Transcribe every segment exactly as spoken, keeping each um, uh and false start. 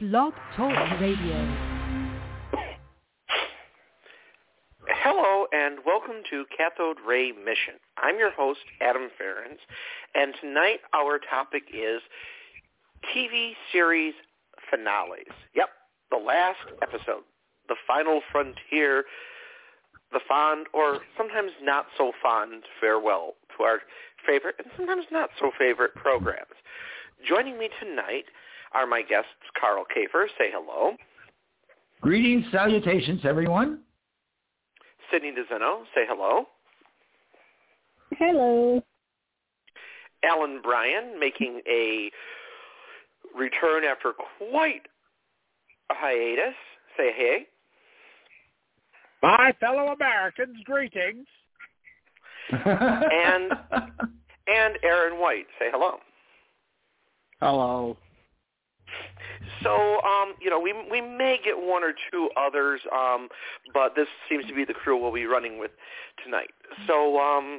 Blog Talk Radio. Hello and welcome to Cathode Ray Mission. I'm your host, Adam Ferens, and tonight our topic is T V series finales. Yep, the last episode, the final frontier, the fond or sometimes not so fond farewell to our favorite and sometimes not so favorite programs. Joining me tonight are my guests, Carl Kafer. Say hello. Greetings, salutations, everyone. Sydney DeZeno. Say hello. Hello. Alan Bryan, making a return after quite a hiatus. Say hey. My fellow Americans, greetings. and and Aaron White. Say hello. Hello. So, um, you know, we we may get one or two others, um, but this seems to be the crew we'll be running with tonight. So, um,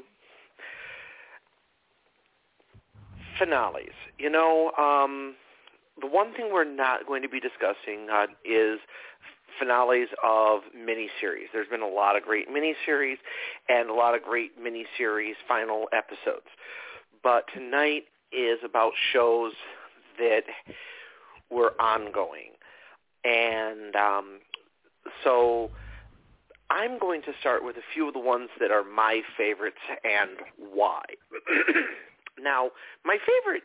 finales. You know, um, the one thing we're not going to be discussing uh, is finales of miniseries. There's been a lot of great miniseries and a lot of great miniseries final episodes. But tonight is about shows that were ongoing. And um, so I'm going to start with a few of the ones that are my favorites and why. Now, my favorite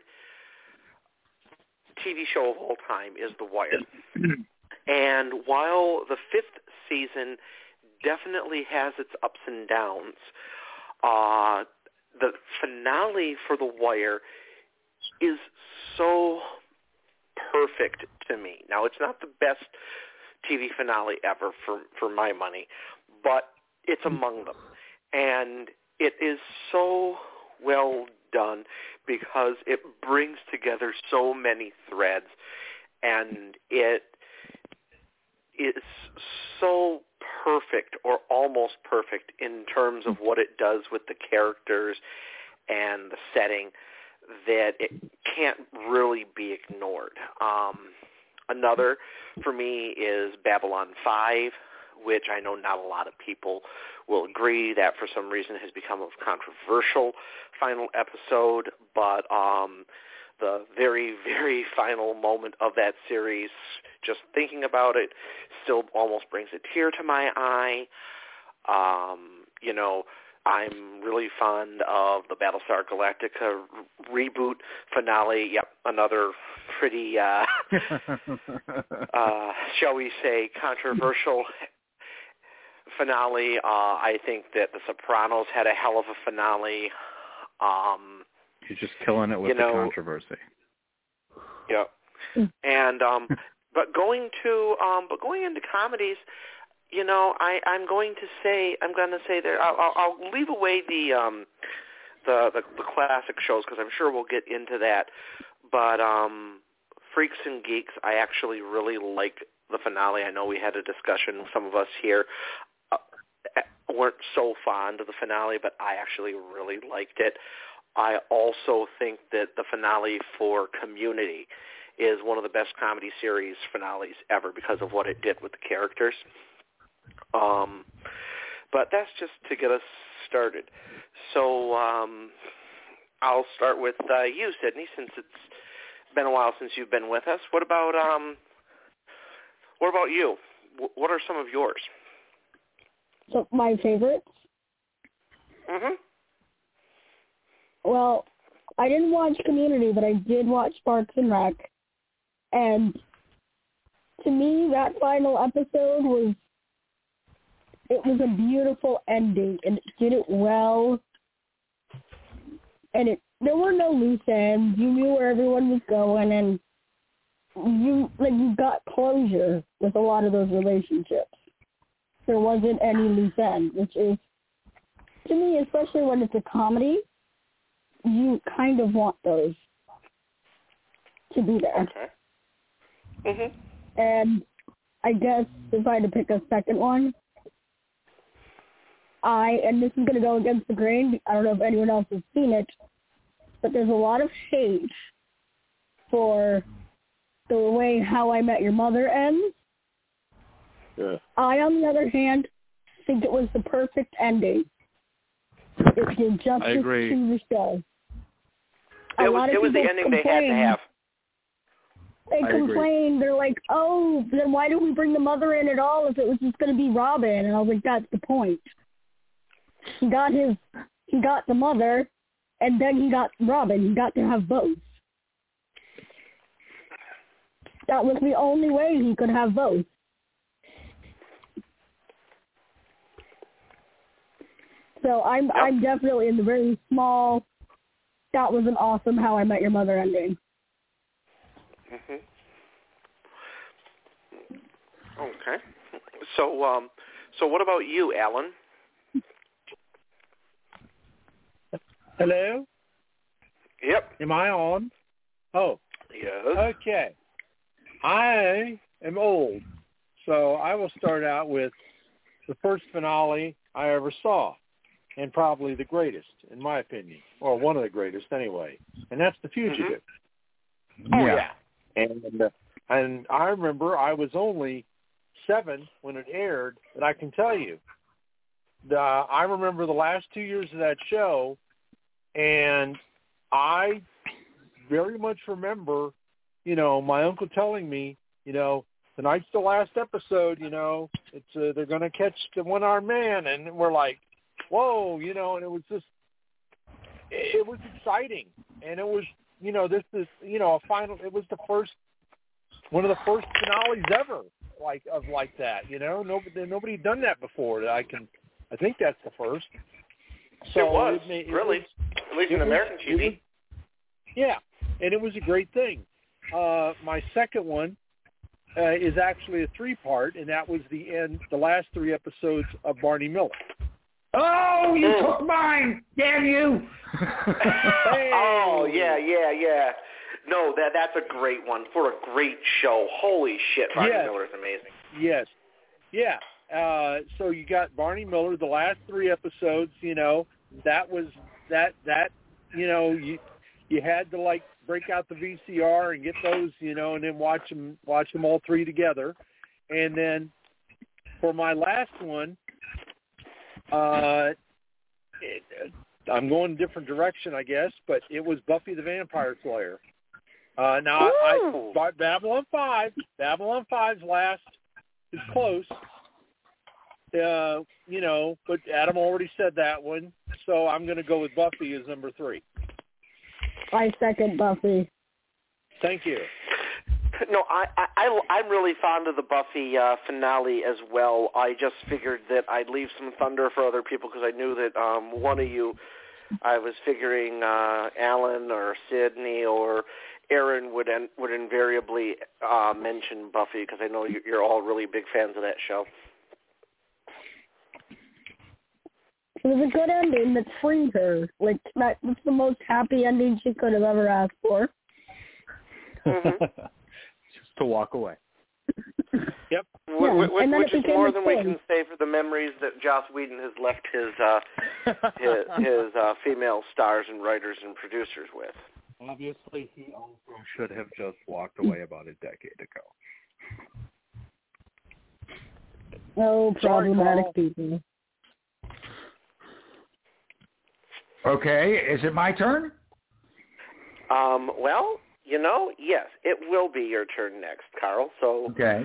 T V show of all time is The Wire. And while the fifth season definitely has its ups and downs, uh, the finale for The Wire is so perfect to me. Now, it's not the best T V finale ever for, for my money, but it's among them. And it is so well done because it brings together so many threads, and it is so perfect or almost perfect in terms of what it does with the characters and the setting that it can't really be ignored. Um, another for me is Babylon five, which I know not a lot of people will agree that for some reason has become a controversial final episode, but um, the very, very final moment of that series, just thinking about it, still almost brings a tear to my eye. Um, you know, I'm really fond of the Battlestar Galactica re- reboot finale. Yep, another pretty, uh, uh, shall we say, controversial finale. Uh, I think that The Sopranos had a hell of a finale. Um, You're just killing it with you know, the controversy. Yep. And um, but going to um, but going into comedies. You know, I, I'm going to say I'm going to say that I'll, I'll, I'll leave away the um, the, the the classic shows because I'm sure we'll get into that. But um, Freaks and Geeks, I actually really like the finale. I know we had a discussion. Some of us here uh, weren't so fond of the finale, but I actually really liked it. I also think that the finale for Community is one of the best comedy series finales ever because of what it did with the characters. Um, but that's just to get us started. So um, I'll start with uh, you, Sydney, since it's been a while since you've been with us. What about um, what about you? W- what are some of yours? So my favorites? Mm-hmm. Well, I didn't watch Community, but I did watch Parks and Rec. And to me, that final episode was It was a beautiful ending, and it did it well. And it there were no loose ends. You knew where everyone was going, and you like you got closure with a lot of those relationships. There wasn't any loose end, which is, to me, especially when it's a comedy, you kind of want those to be there. Okay. Mhm. And I guess if I had to pick a second one, I, and this is going to go against the grain, I don't know if anyone else has seen it, but there's a lot of hate for the way How I Met Your Mother ends. Yeah. I, on the other hand, think it was the perfect ending. It did justice I agree. to the show. A It was, lot of it was the people ending they had to complain- have. They I complain. They're like, oh, then why did we bring the mother in at all if it was just going to be Robin? And I was like, that's the point. He got his, he got the mother, and then he got Robin. He got to have both. That was the only way he could have both. So I'm Yep. I'm definitely in the very small. That was an awesome How I Met Your Mother ending. Mm-hmm. Okay. So, um, so what about you, Alan? Hello? Yep. Am I on? Oh, Yes. okay. I am old, so I will start out with the first finale I ever saw, and probably the greatest, in my opinion, or one of the greatest anyway, and that's The Fugitive. Oh Yeah. yeah. And uh, and I remember I was only seven when it aired, and I can tell you, the, I remember the last two years of that show, and I very much remember, you know, my uncle telling me, you know, tonight's the last episode, you know, it's uh, they're going to catch the one-armed man, and we're like, whoa, you know, and it was just, it, it was exciting, and it was, you know, this is, you know, a final, it was the first, one of the first finales ever, like, of like that, you know, nobody, nobody had done that before that I can, I think that's the first. So it was, it, it really, was, at least it in was- American T V. it was- yeah, and it was a great thing. Uh, my second one uh, is actually a three-part, and that was the end, the last three episodes of Barney Miller. Oh, you Mm. took mine! Damn you! Oh yeah, yeah, yeah. No, that that's a great one for a great show. Holy shit, Barney Yes. Miller is amazing. Yes. Yeah. Uh, so you got Barney Miller, the last three episodes, you know, that was that that you know, you you had to like break out the V C R and get those, you know, and then watch them watch them all three together. And then for my last one, uh it, I'm going a different direction, I guess, but it was Buffy the Vampire Slayer. Uh, now, Ooh. I, I Babylon five, Babylon five's last is close. Uh, you know, but Adam already said that one, so I'm going to go with Buffy as number three. I second Buffy. Thank you. No, I, I, I'm really fond of the Buffy uh, finale as well. I just figured that I'd leave some thunder for other people because I knew that um, one of you, I was figuring uh, Alan or Sydney or Aaron would en- would invariably uh, mention Buffy because I know you- you're all really big fans of that show. It was a good ending that freed her. Like, that, that's the most happy ending she could have ever asked for. Mm-hmm. Just to walk away. Yep. Wh- Yeah, wh- and then which it is became more a than we thing. can say for the memories that Joss Whedon has left his uh, his, his uh, female stars and writers and producers with. Obviously, he also should have just walked away about a decade ago. Oh, Sorry, problematic Carl. people. Okay, is it my turn? Um, well, you know, yes, it will be your turn next, Carl. So Okay.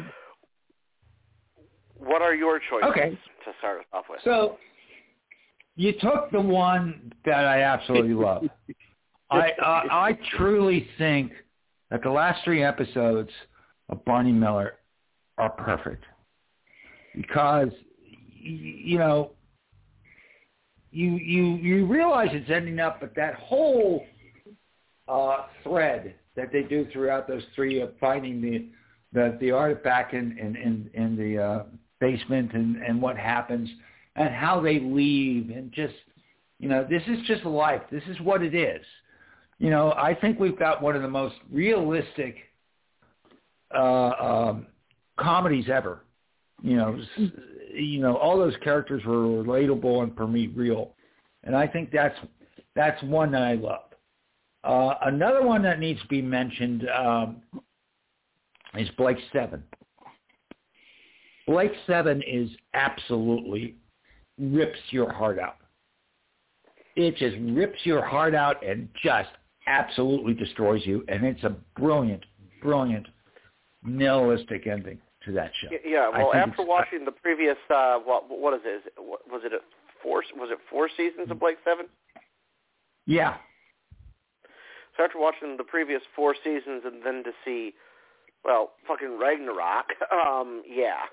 what are your choices Okay. to start us off with? So you took the one that I absolutely love. I uh, I truly think that the last three episodes of Barney Miller are perfect because y- you know you you you realize it's ending up, but that whole uh, thread that they do throughout those three of finding the the, the artifact in in in, in the uh, basement and, and what happens and how they leave and just you know this is just life. This is what it is. You know, I think we've got one of the most realistic uh, um, comedies ever. You know, s- you know, all those characters were relatable and for me real, and I think that's that's one that I love. Uh, another one that needs to be mentioned, um, is Blake Seven. Blake Seven is absolutely rips your heart out. It just rips your heart out and just absolutely destroys you. And it's a brilliant, brilliant, nihilistic ending to that show. Yeah, well, after watching the previous, uh, what, what is it? Is it was it a four? Was it four seasons of Blake Seven? Yeah. So after watching the previous four seasons and then to see, well, fucking Ragnarok, um, yeah.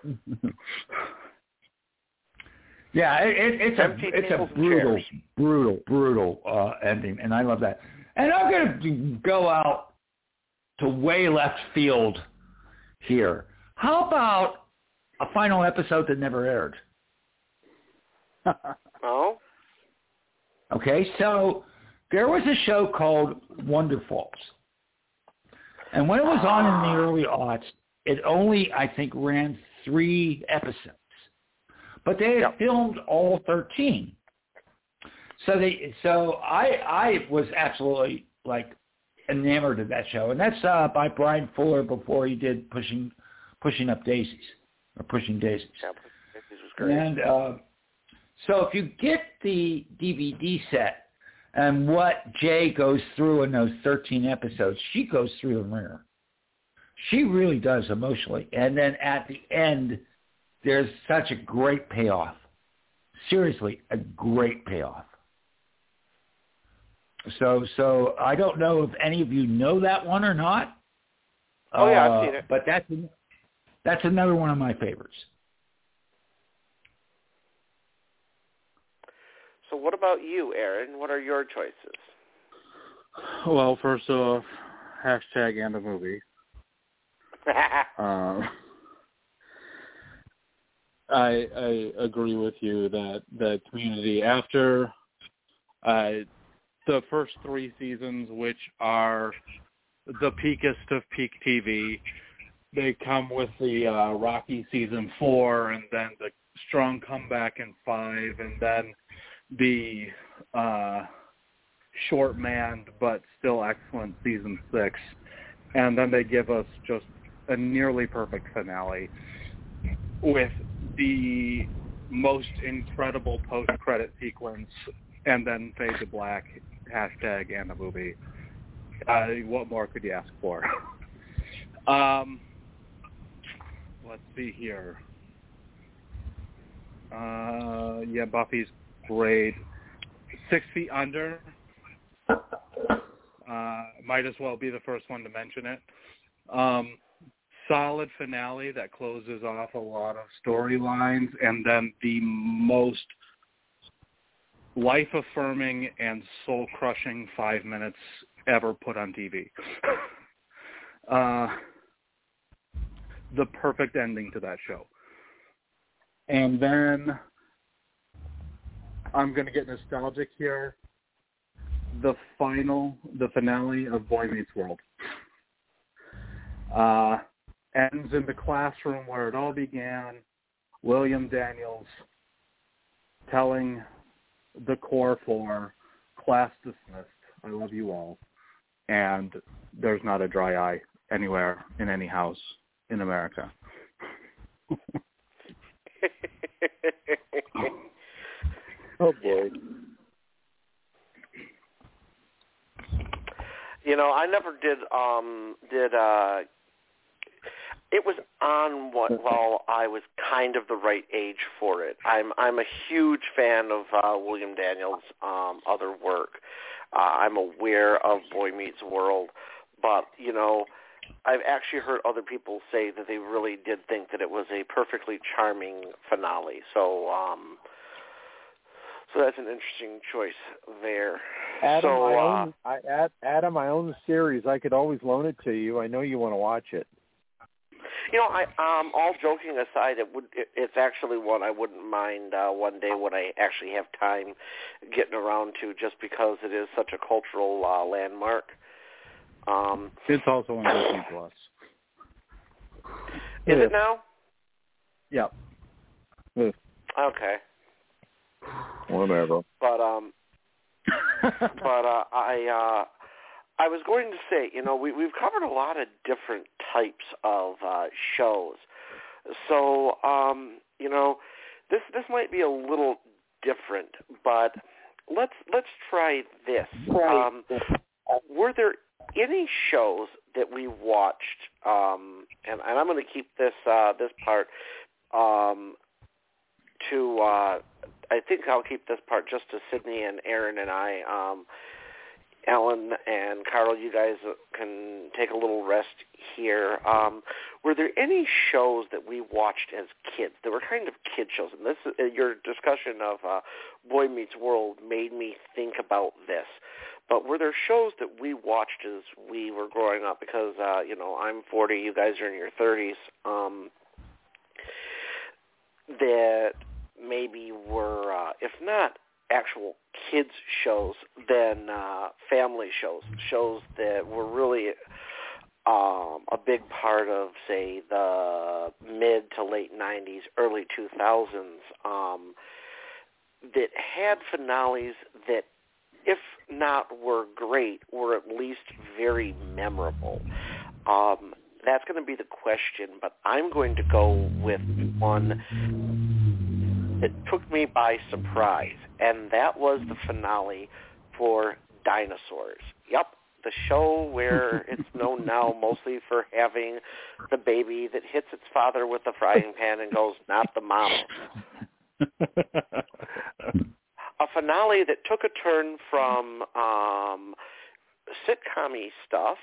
yeah, it, it, it's a it's a brutal, brutal, brutal uh, ending, and I love that. And I'm going to go out to way left field here. How about a final episode that never aired? Oh? Okay, so there was a show called Wonder Falls. And when it was on in the early aughts, it only, I think, ran three episodes. But they had yep. filmed all thirteen. So they, so I, I was absolutely, like, enamored of that show. And that's uh, by Brian Fuller before he did Pushing Pushing Up Daisies, or Pushing Daisies. Yeah, Daisies was great. And uh, so if you get the D V D set, and what Jay goes through in those thirteen episodes, she goes through the ringer. She really does emotionally. And then at the end, there's such a great payoff. Seriously, a great payoff. So so I don't know if any of you know that one or not. Oh, yeah, uh, I've seen it. But that's, that's another one of my favorites. So what about you, Aaron? What are your choices? Well, first off, hashtag and a movie. um, I I agree with you that that Community, after uh, the first three seasons, which are the peakest of peak T V, they come with the uh, Rocky season four, and then the strong comeback in five, and then the uh, short-manned but still excellent season six, and then they give us just a nearly perfect finale with the most incredible post-credit sequence, and then fade to black, hashtag and the movie. Uh, what more could you ask for? um, let's see here. Uh, yeah, Buffy's great. Six Feet Under. Uh, might as well be the first one to mention it. Um, solid finale that closes off a lot of storylines, and then the most life-affirming and soul-crushing five minutes ever put on T V. uh, the perfect ending to that show. And then I'm going to get nostalgic here. The final, the finale of Boy Meets World. Uh, ends in the classroom where it all began. William Daniels telling the core four, class dismissed, I love you all. And there's not a dry eye anywhere in any house in America. Oh, boy. You know, I never did, um, did, uh, it was on what, while I was kind of the right age for it. I'm, I'm a huge fan of, uh, William Daniels' um, other work. Uh, I'm aware of Boy Meets World, but, you know, I've actually heard other people say that they really did think that it was a perfectly charming finale. So, um, so that's an interesting choice there. Adam, so, I uh, own, I, Adam, I own the series. I could always loan it to you. I know you want to watch it. You know, I um, all joking aside, it would it, it's actually one I wouldn't mind uh, one day when I actually have time getting around to, just because it is such a cultural uh, landmark. Um, it's also on Disney Plus. Is it now? Yep. Okay. Whatever. But um, but uh, I uh, I was going to say, you know, we, we've covered a lot of different types of uh, shows. So, um, you know, this this might be a little different, but let's let's try this. Um, were there any shows that we watched, um, and, and I'm going to keep this uh, this part um, to, uh, I think I'll keep this part just to Sydney and Aaron and I. Um, Alan and Carl, you guys can take a little rest here. Um, were there any shows that we watched as kids that were kind of kid shows? And this, uh, your discussion of uh, Boy Meets World made me think about this. But were there shows that we watched as we were growing up? Because, uh, you know, I'm forty, you guys are in your thirties, um, that maybe were, uh, if not actual kids shows, then uh, family shows, shows that were really um, a big part of, say, the mid to late nineties, early two thousands, um, that had finales that, if not were great, were at least very memorable. Um, that's going to be the question, but I'm going to go with one that took me by surprise, and that was the finale for Dinosaurs. Yep, the show where it's known now mostly for having the baby that hits its father with the frying pan and goes, "Not the mama." A finale that took a turn from um, sitcom-y stuff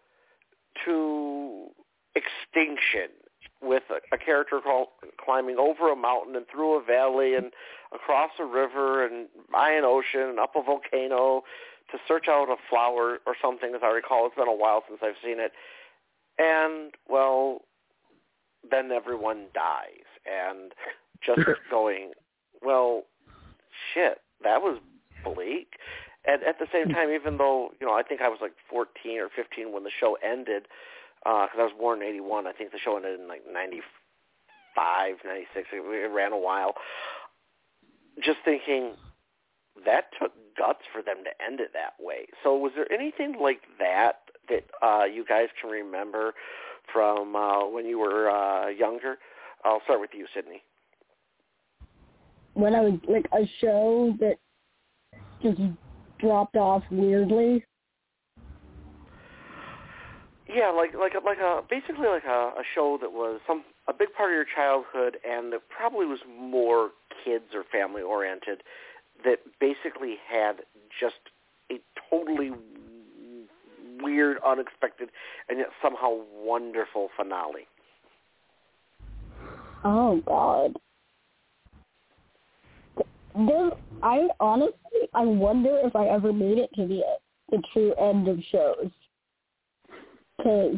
to extinction, with a, a character called, climbing over a mountain and through a valley and across a river and by an ocean and up a volcano to search out a flower or something, as I recall. It's been a while since I've seen it. And, well, then everyone dies. And just going, well, shit, that was bleak. And at the same time, even though, you know, I think I was like fourteen or fifteen when the show ended, because uh, I was born in eighty-one. I think the show ended in like ninety-five, ninety-six. It, it ran a while. Just thinking, that took guts for them to end it that way. So was there anything like that that uh, you guys can remember from uh, when you were uh, younger? I'll start with you, Sydney. When I was, like, a show that just dropped off weirdly. Yeah, like like like a basically like a, a show that was some a big part of your childhood, and that probably was more kids or family oriented. That basically had just a totally weird, unexpected, and yet somehow wonderful finale. Oh God. There, I honestly, I wonder if I ever made it to the the true end of shows. Because,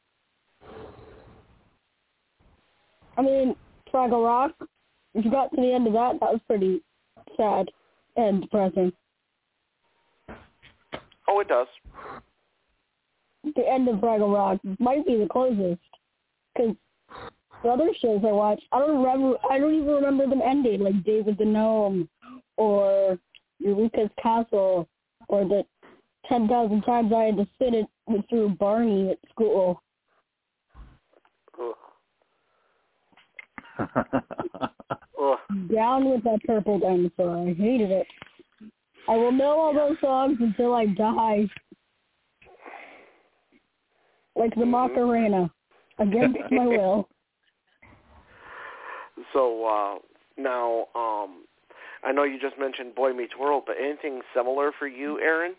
I mean, Fraggle Rock, if you got to the end of that, that was pretty sad and depressing. Oh, it does. The end of Fraggle Rock might be the closest. Because the other shows I watched, I don't remember. I don't even remember them ending, like David the Gnome, or Eureka's Castle, or the ten thousand times I had to sit it through Barney at school. Down with that purple dinosaur. I hated it. I will know all those songs until I die. Like the Macarena, against my will. So uh, now, um, I know you just mentioned Boy Meets World, but anything similar for you, Aaron?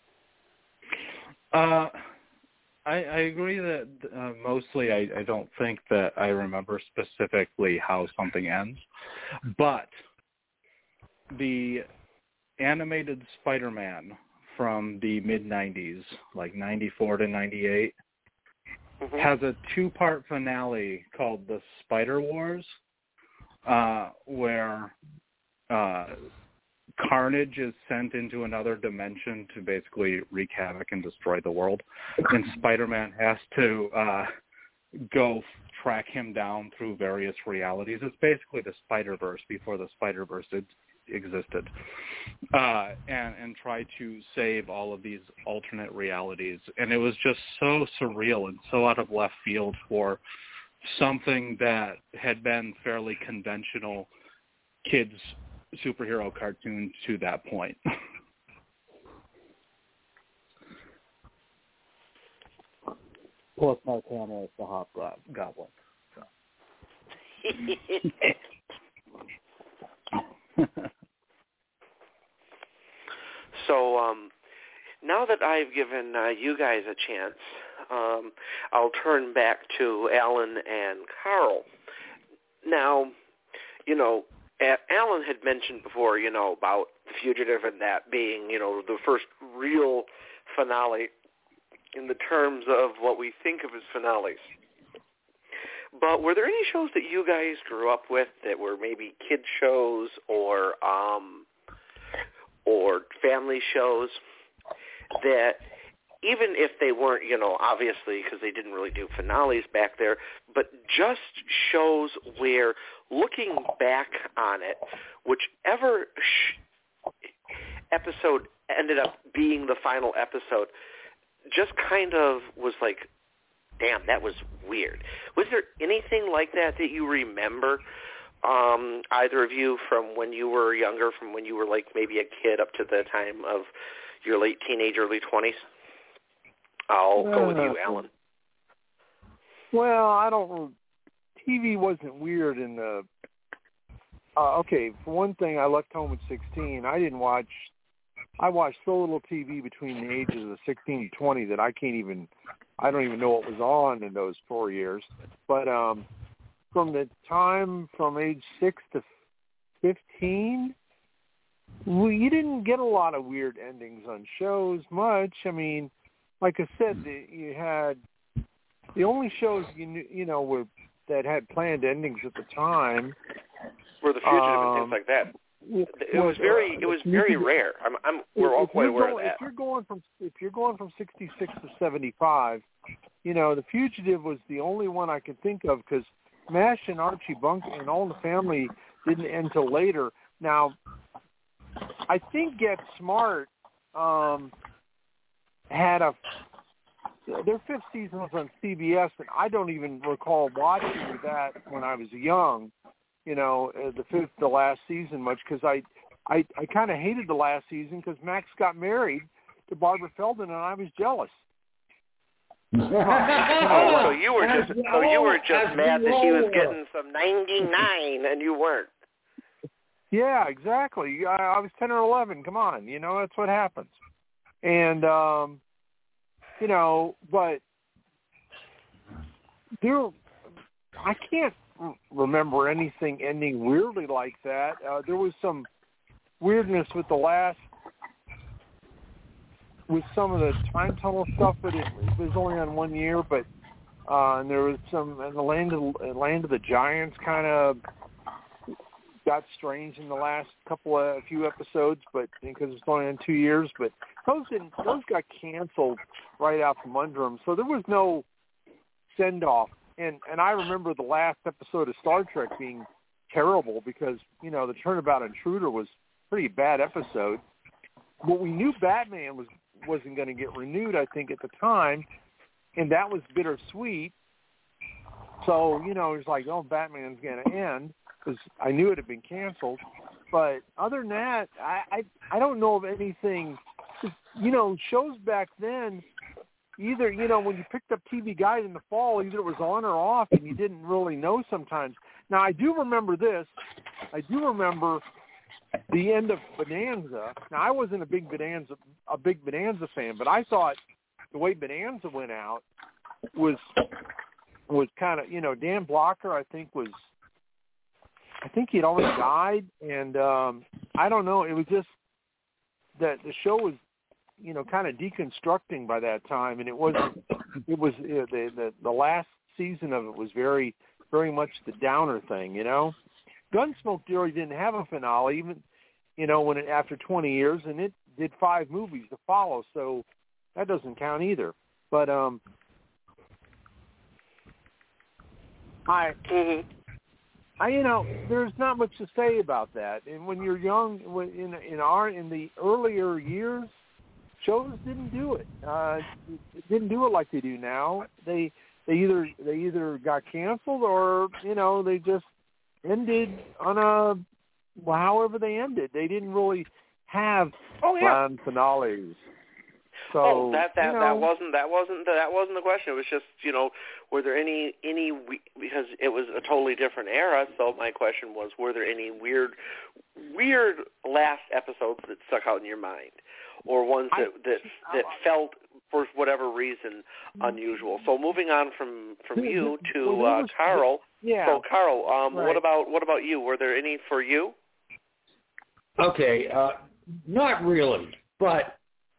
Uh, I, I agree that uh, mostly I, I don't think that I remember specifically how something ends, but the animated Spider-Man from the mid nineties, like ninety-four to ninety-eight, mm-hmm. has a two-part finale called The Spider Wars, uh, where uh, Carnage is sent into another dimension to basically wreak havoc and destroy the world, and Spider-Man has to uh, go track him down through various realities. It's basically the Spider-Verse before the Spider-Verse existed, uh, and and try to save all of these alternate realities. And it was just so surreal and so out of left field for something that had been fairly conventional kids superhero cartoon to that point. Plus, Mark Hamill is the Hobgoblin. So. So um, now that I've given uh, you guys a chance, um, I'll turn back to Alan and Carl. Now, you know, Alan had mentioned before, you know, about The Fugitive and that being, you know, the first real finale in the terms of what we think of as finales. But were there any shows that you guys grew up with that were maybe kid shows or um, or family shows that even if they weren't, you know, obviously because they didn't really do finales back there, but just shows where looking back on it, whichever sh- episode ended up being the final episode, just kind of was like, damn, that was weird. Was there anything like that that you remember, um, either of you, from when you were younger, from when you were like maybe a kid up to the time of your late teenage, early twenties? I'll go with you, Alan. Well, I don't. T V wasn't weird in the. Uh, okay, for one thing, I left home at sixteen. I didn't watch. I watched so little T V between the ages of sixteen to twenty that I can't even. I don't even know what was on in those four years. But um, from the time from age six to fifteen, we, you didn't get a lot of weird endings on shows much. I mean, like I said, the, you had the only shows you knew, you know, were that had planned endings at the time were The Fugitive um, and things like that. It was very, it was very rare. I'm, I'm, we're all quite aware of that. If you're going from, if you're going from sixty-six to seventy-five, you know, The Fugitive was the only one I could think of because MASH and Archie Bunker and All in the Family didn't end till later. Now, I think Get Smart um, had a their fifth season was on C B S, and I don't even recall watching that when I was young. You know, uh, the fifth, the last season much because I, I, I kind of hated the last season because Max got married to Barbara Feldon and I was jealous. Oh, so you were just so you were just mad that he was getting some ninety-nine and you weren't. Yeah, exactly. I, I was ten or eleven. Come on, you know that's what happens. And um, you know, but there, I can't remember anything ending weirdly like that. Uh, there was some weirdness with the last, with some of the time tunnel stuff, but it, it was only on one year. But uh, and there was some, and the land of Land of the Giants kind of got strange in the last couple of a few episodes, but because it's only in two years. But those didn't, those got canceled right out from under them, so there was no send off. And and I remember the last episode of Star Trek being terrible because, you know, the Turnabout Intruder was a pretty bad episode. But we knew Batman was, wasn't going to get renewed, I think, at the time, and that was bittersweet. So, you know, it was like, oh, Batman's going to end because I knew it had been canceled. But other than that, I, I, I don't know of anything, you know, shows back then, either, you know, when you picked up T V Guide in the fall, either it was on or off, and you didn't really know sometimes. Now, I do remember this. I do remember the end of Bonanza. Now, I wasn't a big Bonanza, a big Bonanza fan, but I thought the way Bonanza went out was was kind of, you know, Dan Blocker, I think was, I think he'd already died, and um, I don't know. It was just that the show was, you know, kind of deconstructing by that time, and it wasn't. It was uh, the, the the last season of it was very, very much the downer thing, you know. Gunsmoke Theory didn't have a finale, even, you know, when it, after twenty years, and it did five movies to follow, so that doesn't count either. But um, I, mm-hmm. I, you know, there's not much to say about that. And when you're young, when in in our in the earlier years, shows didn't do it. Uh, didn't do it like they do now. They they either they either got canceled or you know they just ended on a well, however they ended. They didn't really have oh, yeah. grand finales. So, oh, that that you know, that wasn't that wasn't that wasn't the question. It was just you know, were there any any because it was a totally different era. So my question was, were there any weird weird last episodes that stuck out in your mind, or ones that I, that that felt for whatever reason unusual? So moving on from from you to well, uh, Carl. Yeah. So Carl, um, right. what about what about you? Were there any for you? Okay, uh, not really, but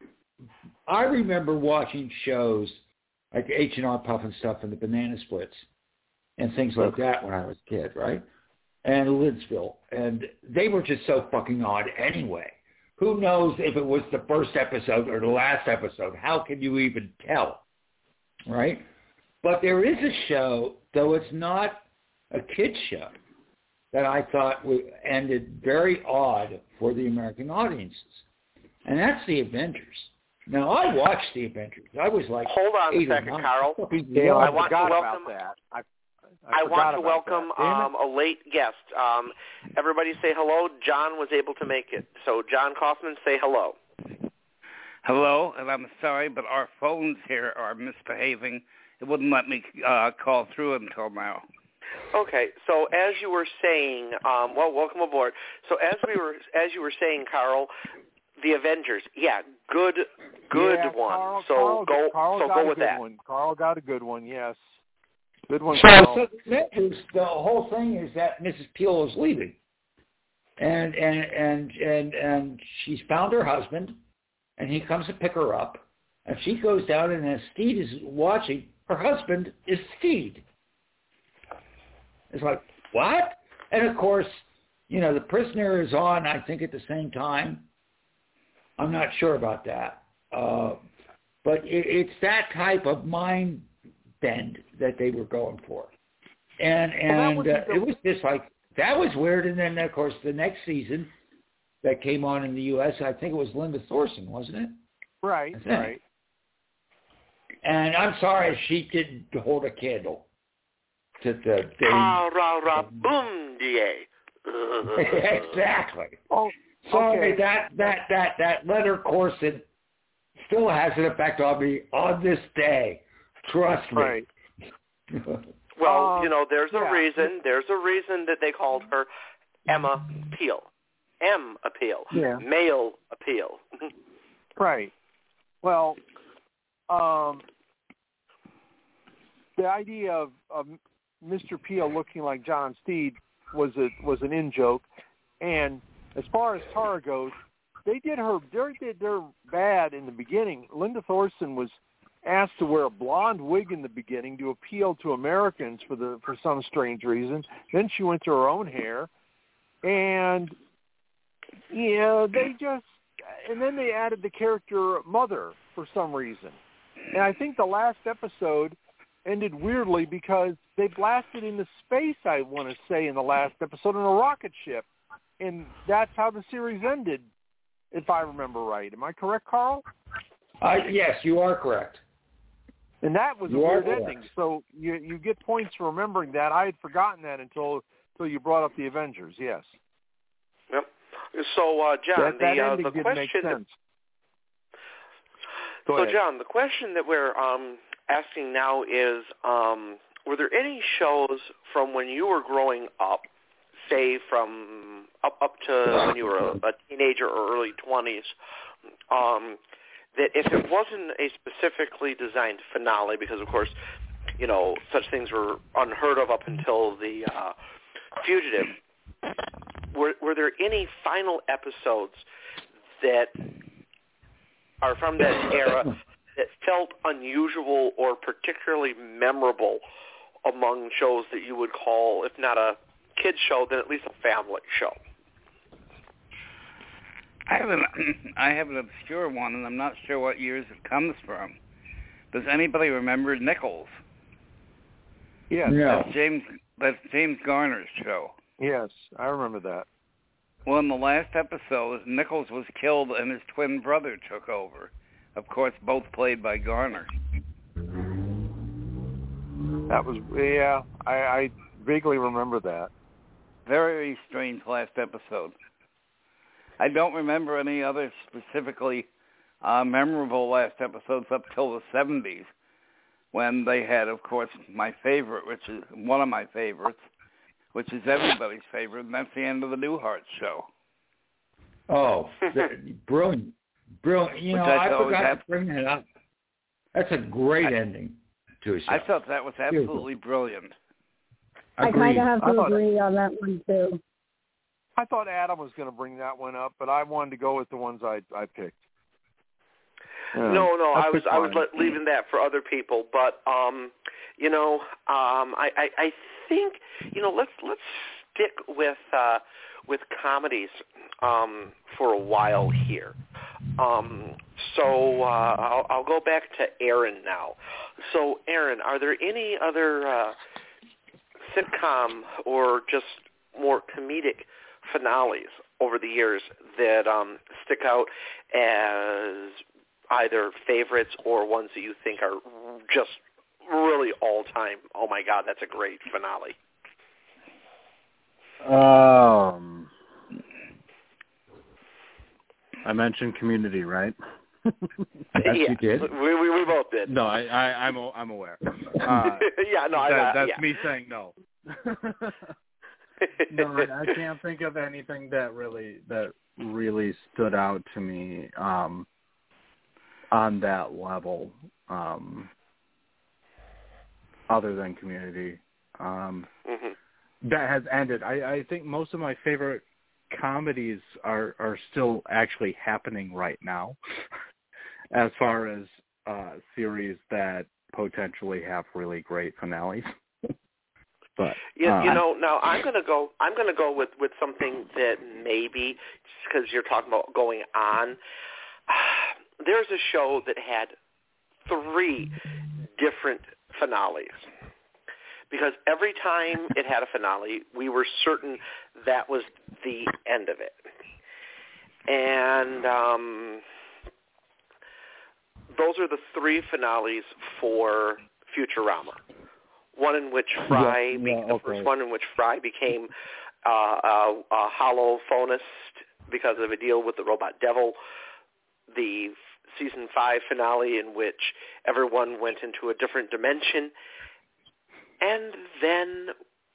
I remember watching shows like H and R Puff and stuff and the Banana Splits and things like that when I was a kid, right? And Lidsville. And they were just so fucking odd anyway. Who knows if it was the first episode or the last episode? How can you even tell, right? But there is a show, though it's not a kid's show, that I thought ended very odd for the American audiences. And that's The Avengers. Now, I watched The Avengers. I was like, hold on a second, Carl. Yeah, I, I want to welcome. That. I, I, I want to welcome that. um, a late guest. Um, everybody, say hello. John was able to make it, so John Kaufman, say hello. Hello, and I'm sorry, but our phones here are misbehaving. It wouldn't let me uh, call through until now. Okay, so as you were saying, um, well, welcome aboard. So as we were, as you were saying, Carl. The Avengers, yeah, good, good yeah, one. Carl, so Carl, go, Carl so got go a with good that. One. Carl got a good one. Yes, good one. So, Carl. so the Avengers, the whole thing is that Missus Peel is leaving, and and and and and she's found her husband, and he comes to pick her up, and she goes down, and as Steed is watching, her husband is Steed. It's like what? And of course, you know, the prisoner is on. I think at the same time. I'm not sure about that. Uh, but it, it's that type of mind bend that they were going for. And and well, uh, it was just like, that was weird. And then, of course, the next season that came on in the U S, I think it was Linda Thorson, wasn't it? Right, right. And I'm sorry she didn't hold a candle to the day. Ha, ra, ra, boom, da. Exactly. Oh, Sorry, okay. that, that, that, that leather corset still has an effect on me on this day. Trust me. Right. Well, um, you know, there's yeah. a reason. There's a reason that they called her Emma Peel. M appeal. Yeah. Male appeal. Right. Well, um, the idea of, of Mister Peel looking like John Steed was a was an in joke, and as far as Tara goes, they did her they did their bad in the beginning. Linda Thorson was asked to wear a blonde wig in the beginning to appeal to Americans for the for some strange reason. Then she went to her own hair, and yeah, they just and then they added the character Mother for some reason. And I think the last episode ended weirdly because they blasted into space, I want to say, in the last episode in a rocket ship. And that's how the series ended, if I remember right. Am I correct, Carl? Uh, yes, you are correct. And that was you a weird ending. So you you get points for remembering that. I had forgotten that until until you brought up the Avengers. Yes. Yep. So, uh, John, that, that the uh, ending the didn't question. make sense. That, Go so, ahead. John, the question that we're um, asking now is: um, were there any shows from when you were growing up, say from up up to when you were a, a teenager or early twenties, um, that if it wasn't a specifically designed finale, because of course, you know, such things were unheard of up until the uh, Fugitive, were, were there any final episodes that are from that era that felt unusual or particularly memorable among shows that you would call, if not a kid's show, then at least a family show? I have an I have an obscure one, and I'm not sure what years it comes from. Does anybody remember Nichols? Yes. No. That's James. That's James Garner's show. Yes, I remember that. Well, in the last episode, Nichols was killed and his twin brother took over. Of course, both played by Garner. That was, yeah, I, I vaguely remember that. Very strange last episode. I don't remember any other specifically uh, memorable last episodes up till the seventies, when they had, of course, my favorite, which is one of my favorites, which is everybody's favorite, and that's the end of the Newhart show. Oh, brilliant. Brilliant. You Which know, I I thought forgot was to bring that up. That's a great I, ending to a show. I thought that was absolutely brilliant. I kind of have to I thought- agree on that one, too. I thought Adam was going to bring that one up, but I wanted to go with the ones I I picked. Yeah, no, no, I was picked I was mine. le- leaving that for other people, but um, you know, um, I, I I think you know let's let's stick with uh, with comedies um, for a while here. Um, so uh, I'll, I'll go back to Aaron now. So Aaron, are there any other uh, sitcom or just more comedic finales over the years that um, stick out as either favorites or ones that you think are just really all-time, oh my God, that's a great finale? Um, I mentioned Community, right? Yes, yeah, you did. We, we, we both did. No, I, I, I'm I'm aware. Uh, yeah, no, I, that, I, that's yeah. me saying no. No, I, I can't think of anything that really that really stood out to me um, on that level, um, other than Community. Um, mm-hmm. That has ended. I, I think most of my favorite comedies are, are still actually happening right now, as far as uh, series that potentially have really great finales. But you, uh, you know, now I'm gonna go. I'm gonna go with, with something that maybe, just because you're talking about going on. There's a show that had three different finales. Because every time it had a finale, we were certain that was the end of it. And um, those are the three finales for Futurama. One in which Fry, yeah, be- yeah, the okay. first one in which Fry became uh, a, a holophonist because of a deal with the robot devil. The season five finale in which everyone went into a different dimension. And then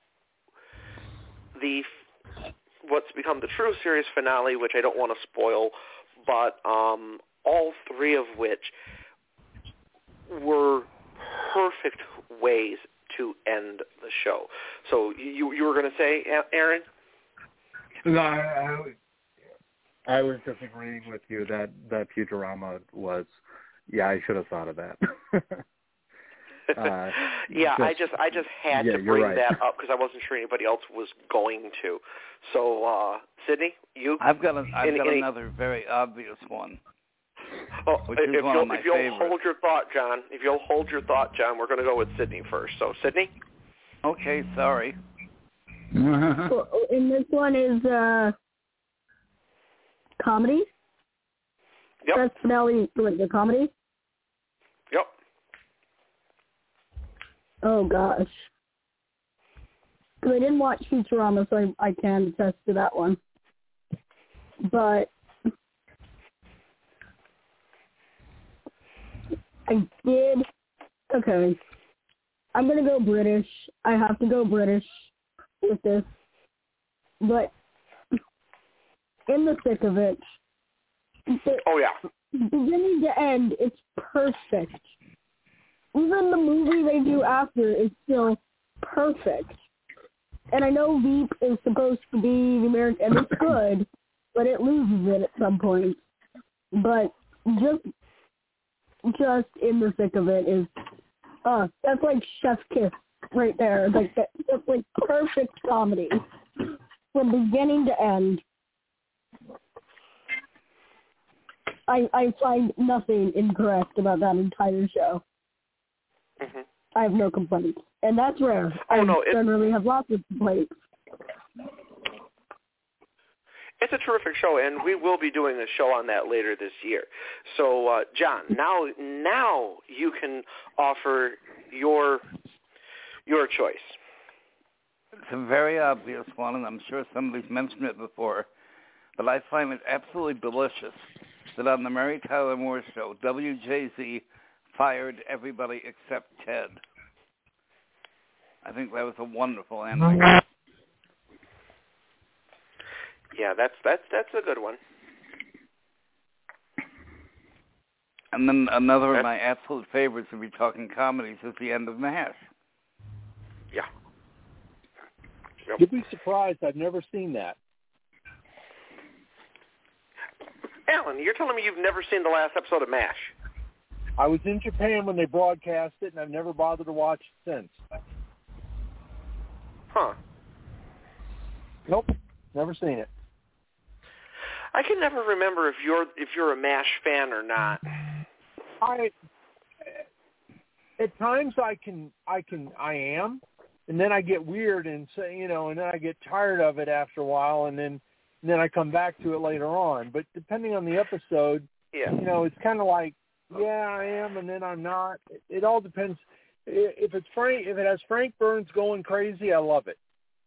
the what's become the true series finale, which I don't want to spoil, but um, all three of which were perfect ways to end the show. So you you were going to say, Aaron? No, I, I, I was just agreeing with you that, that Futurama was, yeah, I should have thought of that. Uh, yeah, just, I just I just had yeah, to you're bring right. that up because I wasn't sure anybody else was going to. So, uh, Sydney, you? I've got a, I've any, got any, another very obvious one. Oh, which if is one you'll, of my if you'll favorites. hold your thought, John. If you'll hold your thought, John, we're going to go with Sydney first. So, Sydney? Okay, sorry. Well, and this one is uh, comedy? Yep. That's finale, what, the comedy? Yep. Oh, gosh. Because I didn't watch Futurama, so I, I can attest to that one. But I did... Okay. I'm going to go British. I have to go British with this. But in the thick of it, the, Oh, yeah. beginning to end, it's perfect. Even the movie they do after is still perfect. And I know Veep is supposed to be the American, and it's good, but it loses it at some point. But just, just in the thick of it is, uh, that's like Chef's Kiss right there. Like that, that's like perfect comedy from beginning to end. I I find nothing incorrect about that entire show. Mm-hmm. I have no complaints, and that's rare. Oh, I no, it- generally have lots of complaints. It's a terrific show, and we will be doing a show on that later this year. So, uh, John, now now you can offer your your choice. It's a very obvious one, and I'm sure somebody's mentioned it before, but I find it absolutely delicious that on the Mary Tyler Moore Show, W J Z fired everybody except Ted. I think that was a wonderful ending. Yeah, that's that's that's a good one. And then another of my absolute favorites, if you're talking comedies, is the end of MASH. Yeah. Yep. You'd be surprised. I've never seen that. Alan, you're telling me you've never seen the last episode of MASH? I was in Japan when they broadcast it, and I've never bothered to watch it since. Huh. Nope, never seen it. I can never remember if you're if you're a MASH fan or not. I at times I can I can I am, and then I get weird and say you know, and then I get tired of it after a while, and then and then I come back to it later on. But depending on the episode, Yeah. you know, it's kind of like yeah, I am, and then I'm not. It, it all depends. If it's Frank, if it has Frank Burns going crazy, I love it.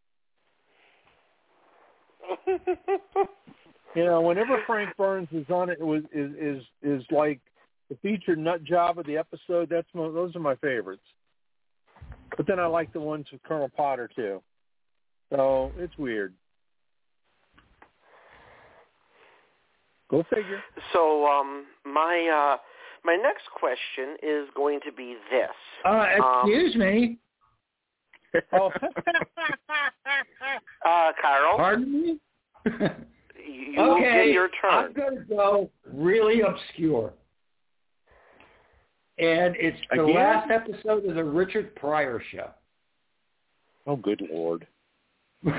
You know, whenever Frank Burns is on it, it was is is is like the featured nut job of the episode. That's my, those are my favorites. But then I like the ones with Colonel Potter too. So it's weird. Go figure. So um, my uh, my next question is going to be this. Uh, excuse um, me. Oh. uh, Carl. Pardon me? You okay, get your turn. I'm going to go really obscure. And it's the Again? last episode of the Richard Pryor Show. Oh, good Lord. And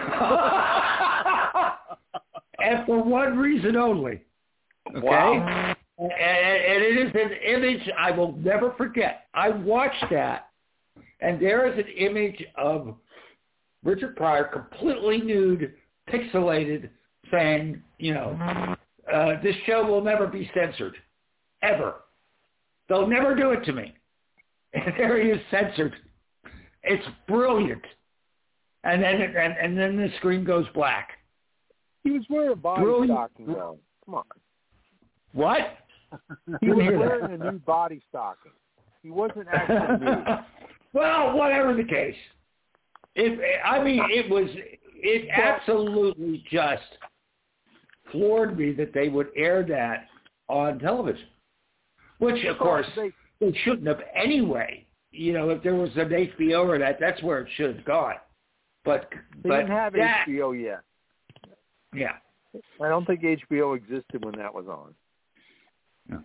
for one reason only. Okay? Wow. And, and it is an image I will never forget. I watched that, and there is an image of Richard Pryor completely nude, pixelated, saying, you know, uh, this show will never be censored, ever. They'll never do it to me. And there he is censored. It's brilliant. And then and, and then the screen goes black. He was wearing body Brilliant. stocking, though. Come on. What? He was wearing a new body stocking. He wasn't actually nude. Well, whatever the case. It, I mean, it was, it absolutely just floored me that they would air that on television. Which, of course, they, they shouldn't have anyway. You know, if there was an H B O or that, that's where it should have gone. But they but didn't have that, H B O yet. Yeah. I don't think H B O existed when that was on. No.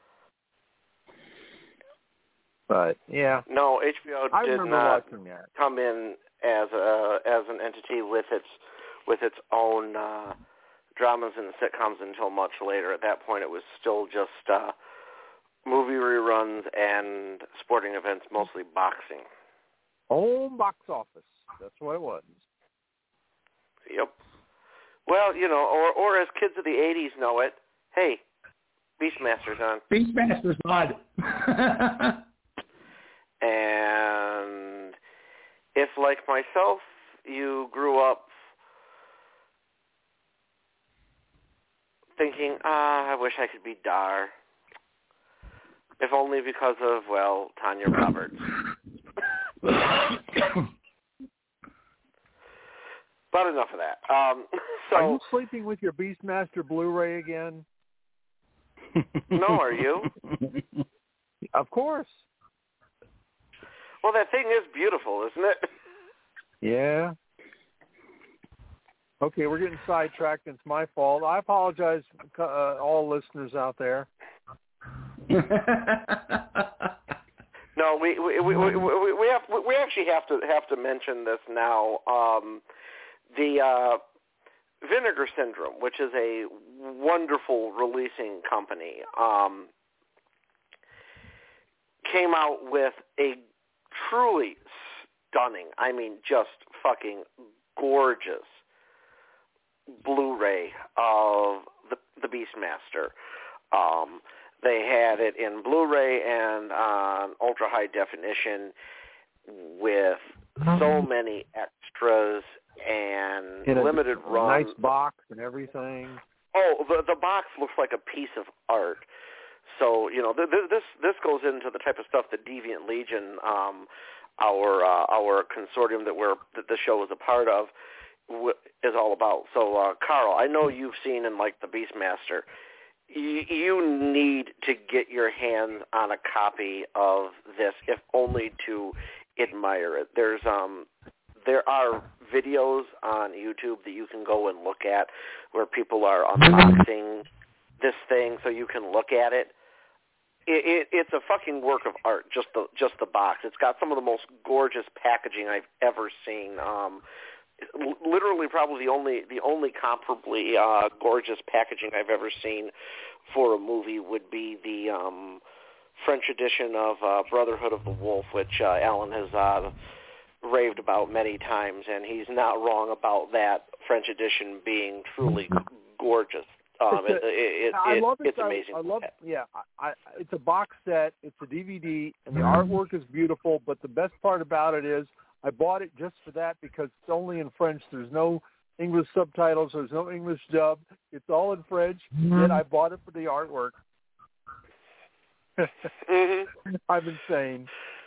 But, yeah. No, H B O I did remember not watching that. come in as a as an entity with its with its own uh, dramas and sitcoms until much later. At that point, it was still just uh, movie reruns and sporting events, mostly boxing. Home box office. That's what it was. Yep. Well, you know, or or as kids of the eighties know it, hey, Beastmaster's on. Beastmaster's on. And if, like myself, you grew up thinking, ah, I wish I could be Dar. If only because of, well, Tanya Roberts. But enough of that. Um, so, are you sleeping with your Beastmaster Blu-ray again? No, are you? Of course. Well, that thing is beautiful, isn't it? Yeah. Okay, we're getting sidetracked. It's my fault. I apologize, uh, all listeners out there. No, we we, we we we have we actually have to have to mention this now. Um, the uh, Vinegar Syndrome, which is a wonderful releasing company, um, came out with a truly stunning. I mean, just fucking gorgeous Blu-ray of the the Beastmaster. Um, they had it in Blu-ray and on ultra high definition with so many extras and in a, limited a run. nice box and everything. Oh, the the box looks like a piece of art. So you know, th- th- this this goes into the type of stuff that Deviant Legion, um, our uh, our consortium that we're that the show is a part of, w- is all about. So, uh, Carl, I know you've seen in like the Beastmaster. Y- you need to get your hands on a copy of this, if only to admire it. There's um there are videos on YouTube that you can go and look at where people are unboxing this thing, so you can look at it. It, it. It's a fucking work of art, just the just the box. It's got some of the most gorgeous packaging I've ever seen. Um, literally, probably the only the only comparably uh, gorgeous packaging I've ever seen for a movie would be the um, French edition of uh, Brotherhood of the Wolf, which uh, Alan has uh, raved about many times, and he's not wrong about that French edition being truly gorgeous. Um, It's a, it, it, it, I love it. it's amazing. I, I love, yeah. I, I, it's a box set. It's a D V D, and the artwork is beautiful. But the best part about it is, I bought it just for that because it's only in French. There's no English subtitles. There's no English dub. It's all in French. And I bought it for the artwork. mm-hmm. I'm insane.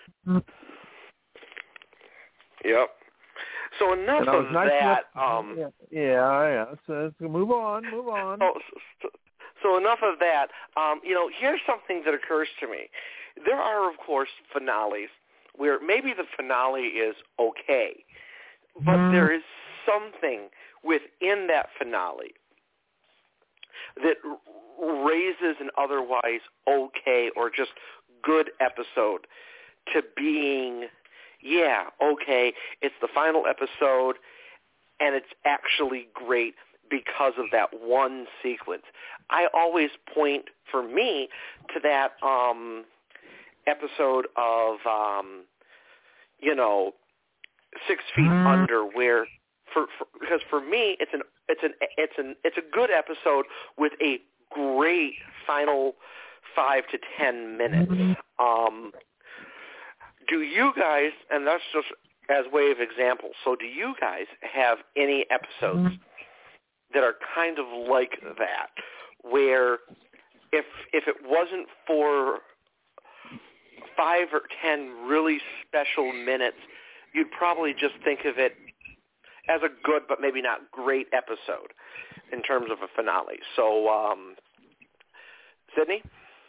Yep. So enough of nice that. Enough, um, yeah, yeah, yeah. So, so move on, move on. Oh, so, so enough of that. Um, you know, here's something that occurs to me. There are, of course, finales where maybe the finale is okay, but mm. there is something within that finale that r- raises an otherwise okay or just good episode to being, yeah, okay, it's the final episode, and it's actually great because of that one sequence. I always point, for me, to that um, episode of, um, you know, Six Feet mm. Under, where, for, for because for me, it's an it's an it's an it's a good episode with a great final five to ten minutes. Um, do you guys, and that's just as way of example, so do you guys have any episodes that are kind of like that, where if if it wasn't for five or ten really special minutes, you'd probably just think of it as a good but maybe not great episode in terms of a finale. So, um, Sydney?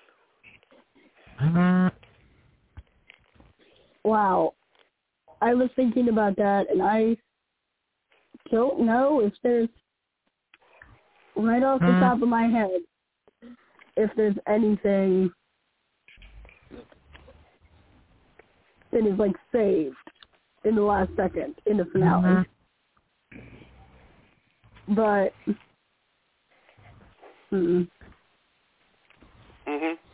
Wow. I was thinking about that, and I don't know if there's, right off the top of my head, if there's anything that is, like, saved in the last second in the finale. But, mm, mm-hmm.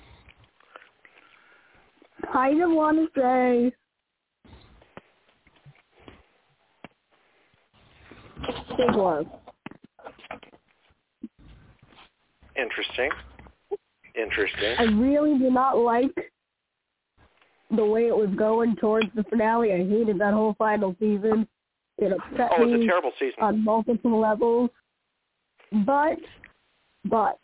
kind of want to say Big Love. Interesting. Interesting. I really do not like the way it was going towards the finale. I hated that whole final season. It upset oh, me it's a terrible season. on multiple levels. But, but,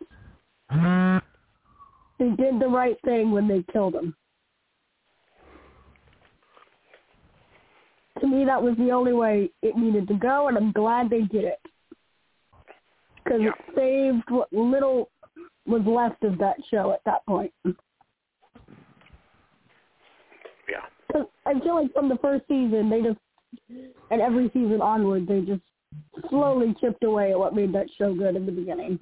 they did the right thing when they killed him. To me, that was the only way it needed to go, and I'm glad they did it. Because yeah. it saved what little was left of that show at that point. Yeah. Cause I feel like from the first season, they just, and every season onward, they just slowly chipped away at what made that show good in the beginning.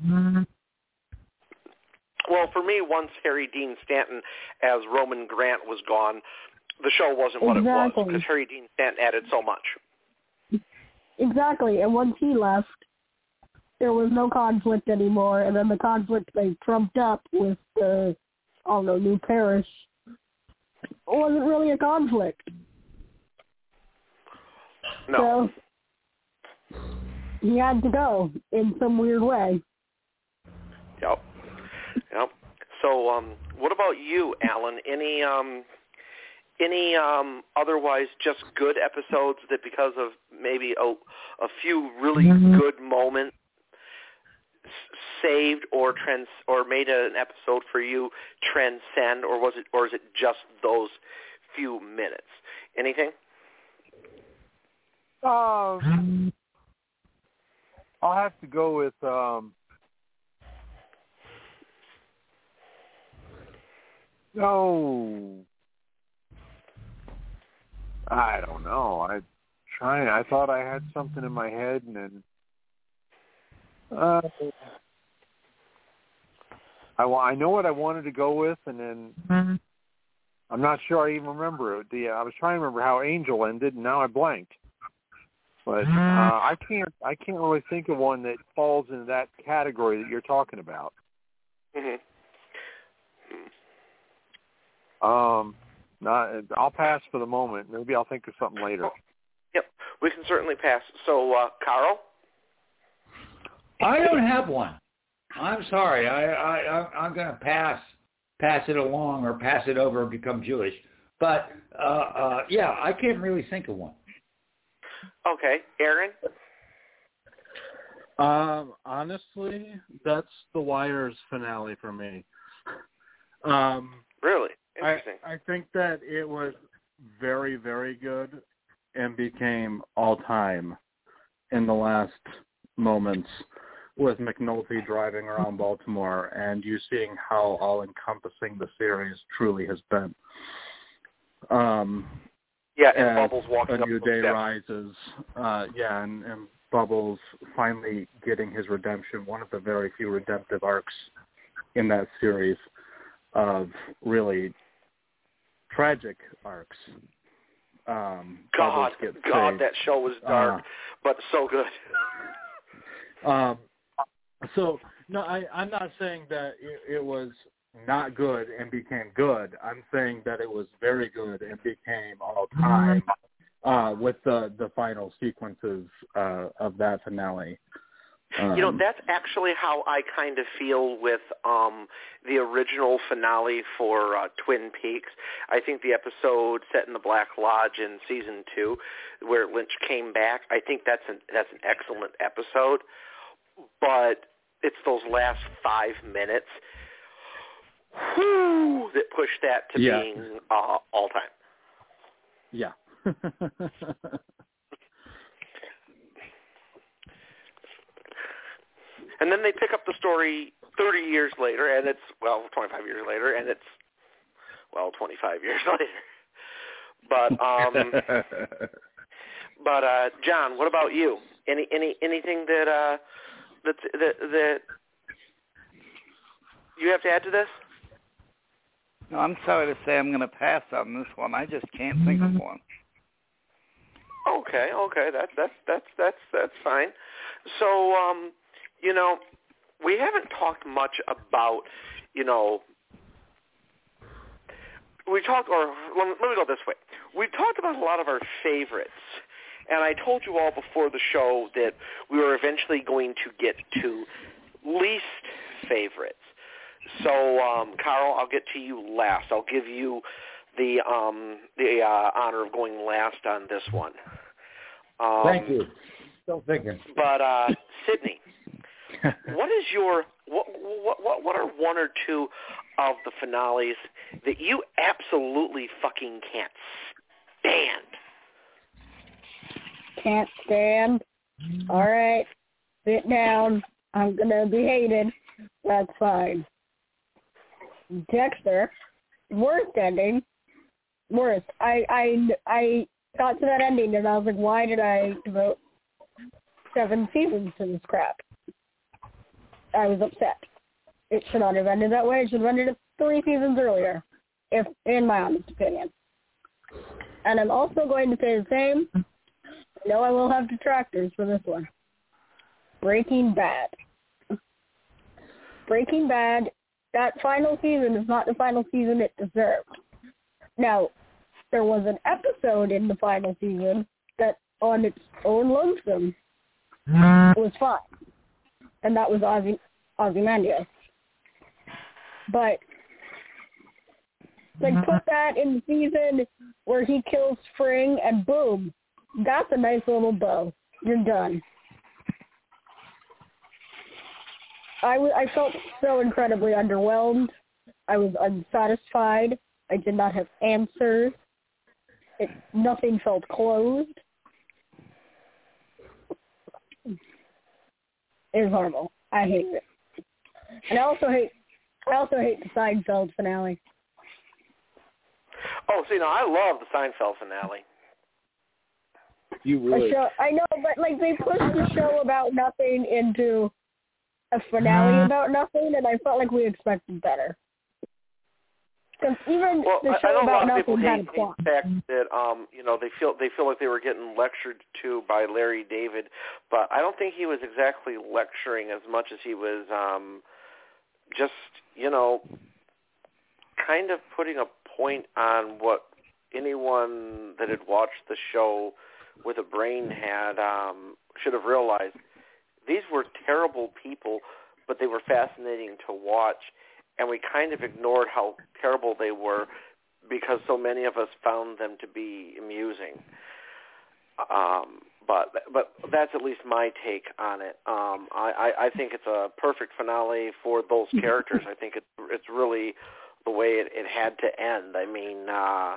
Well, for me, once Harry Dean Stanton as Roman Grant was gone, the show wasn't what exactly. it was, because Harry Dean Stanton added so much. Exactly, and once he left, there was no conflict anymore, and then the conflict they trumped up with the, I don't know, new parish wasn't really a conflict. No. So he had to go in some weird way. Yep. Yep. So, um, what about you, Alan? Any um, any um, otherwise just good episodes that, because of maybe a, a few really mm-hmm. good moments, s- saved or trans or made an episode for you transcend, or was it, or is it just those few minutes? Anything? Um, I'll have to go with. Um, No, I don't know. I trying. I thought I had something in my head, and then uh, I I know what I wanted to go with, and then mm-hmm. I'm not sure I even remember it. The I was trying to remember how Angel ended, and now I blanked. But uh, I can't. I can't really think of one that falls into that category that you're talking about. Mm-hmm. Um, not, I'll pass for the moment. Maybe I'll think of something later. Yep, we can certainly pass. So, uh, Carl? I don't have one. I'm sorry. I, I, I'm going to pass pass it along or pass it over and become Jewish. But, uh, uh, yeah, I can't really think of one. Okay. Aaron? Um, honestly, that's The Wire's finale for me. Um, really? I, I think that it was very, very good and became all-time in the last moments with McNulty driving around Baltimore and you seeing how all-encompassing the series truly has been. Um, yeah, and Bubbles walking A up New the Day steps. rises. Uh, yeah, and, and Bubbles finally getting his redemption, one of the very few redemptive arcs in that series of really tragic arcs. Um, God, God, that show was dark, uh, but so good. um, so, no, I, I'm not saying that it, it was not good and became good. I'm saying that it was very good and became all-time uh, with the, the final sequences uh, of that finale. Um, you know, that's actually how I kind of feel with um, the original finale for uh, Twin Peaks. I think the episode set in the Black Lodge in season two, where Lynch came back, I think that's an that's an excellent episode. But it's those last five minutes whew, that push that to yeah. being uh, all time. Yeah. And then they pick up the story thirty years later, and it's, well, twenty-five years later, and it's, well, twenty-five years later. But, um, but uh, John, what about you? Any, any, anything that, uh, that, that, that you have to add to this? No, I'm sorry to say I'm going to pass on this one. I just can't think of one. Okay, okay, that's that's that's that's that's fine. So, um. You know, we haven't talked much about, you know, we talked, or let me go this way. We talked about a lot of our favorites, and I told you all before the show that we were eventually going to get to least favorites. So, um, Carl, I'll get to you last. I'll give you the um, the uh, honor of going last on this one. Um, Thank you. Still thinking. But, uh, Sydney. What is your what, what what are one or two of the finales that you absolutely fucking can't stand? Can't stand. All right, sit down. I'm gonna be hated. That's fine. Dexter, worst ending. Worst. I I I got to that ending and I was like, why did I devote seven seasons to this crap? I was upset. It should not have ended that way. It should have ended three seasons earlier, if in my honest opinion. And I'm also going to say the same. No, I will have detractors for this one. Breaking Bad. Breaking Bad, that final season is not the final season it deserved. Now, there was an episode in the final season that on its own lonesome, it was fine. And that was Ozzy, Ozymandias. But, like, put that in the season where he kills Spring, and boom, that's a nice little bow. You're done. I, w- I felt so incredibly underwhelmed. I was unsatisfied. I did not have answers. It, nothing felt closed. It was horrible. I hate it. And I also hate I also hate the Seinfeld finale. Oh, see, no, I love the Seinfeld finale. You really? Show, I know, but like they pushed the show about nothing into a finale about nothing, and I felt like we expected better. Because even well, the I, show I know about a lot of nothing people had hate, a plot. hate the fact that um, you know they feel they feel like they were getting lectured to by Larry David, but I don't think he was exactly lecturing as much as he was um, just you know kind of putting a point on what anyone that had watched the show with a brain had um, should have realized. These were terrible people, but they were fascinating to watch, and we kind of ignored how terrible they were because so many of us found them to be amusing. Um, but but that's at least my take on it. Um, I, I, I think it's a perfect finale for those characters. I think it's it's really the way it, it had to end. I mean, uh,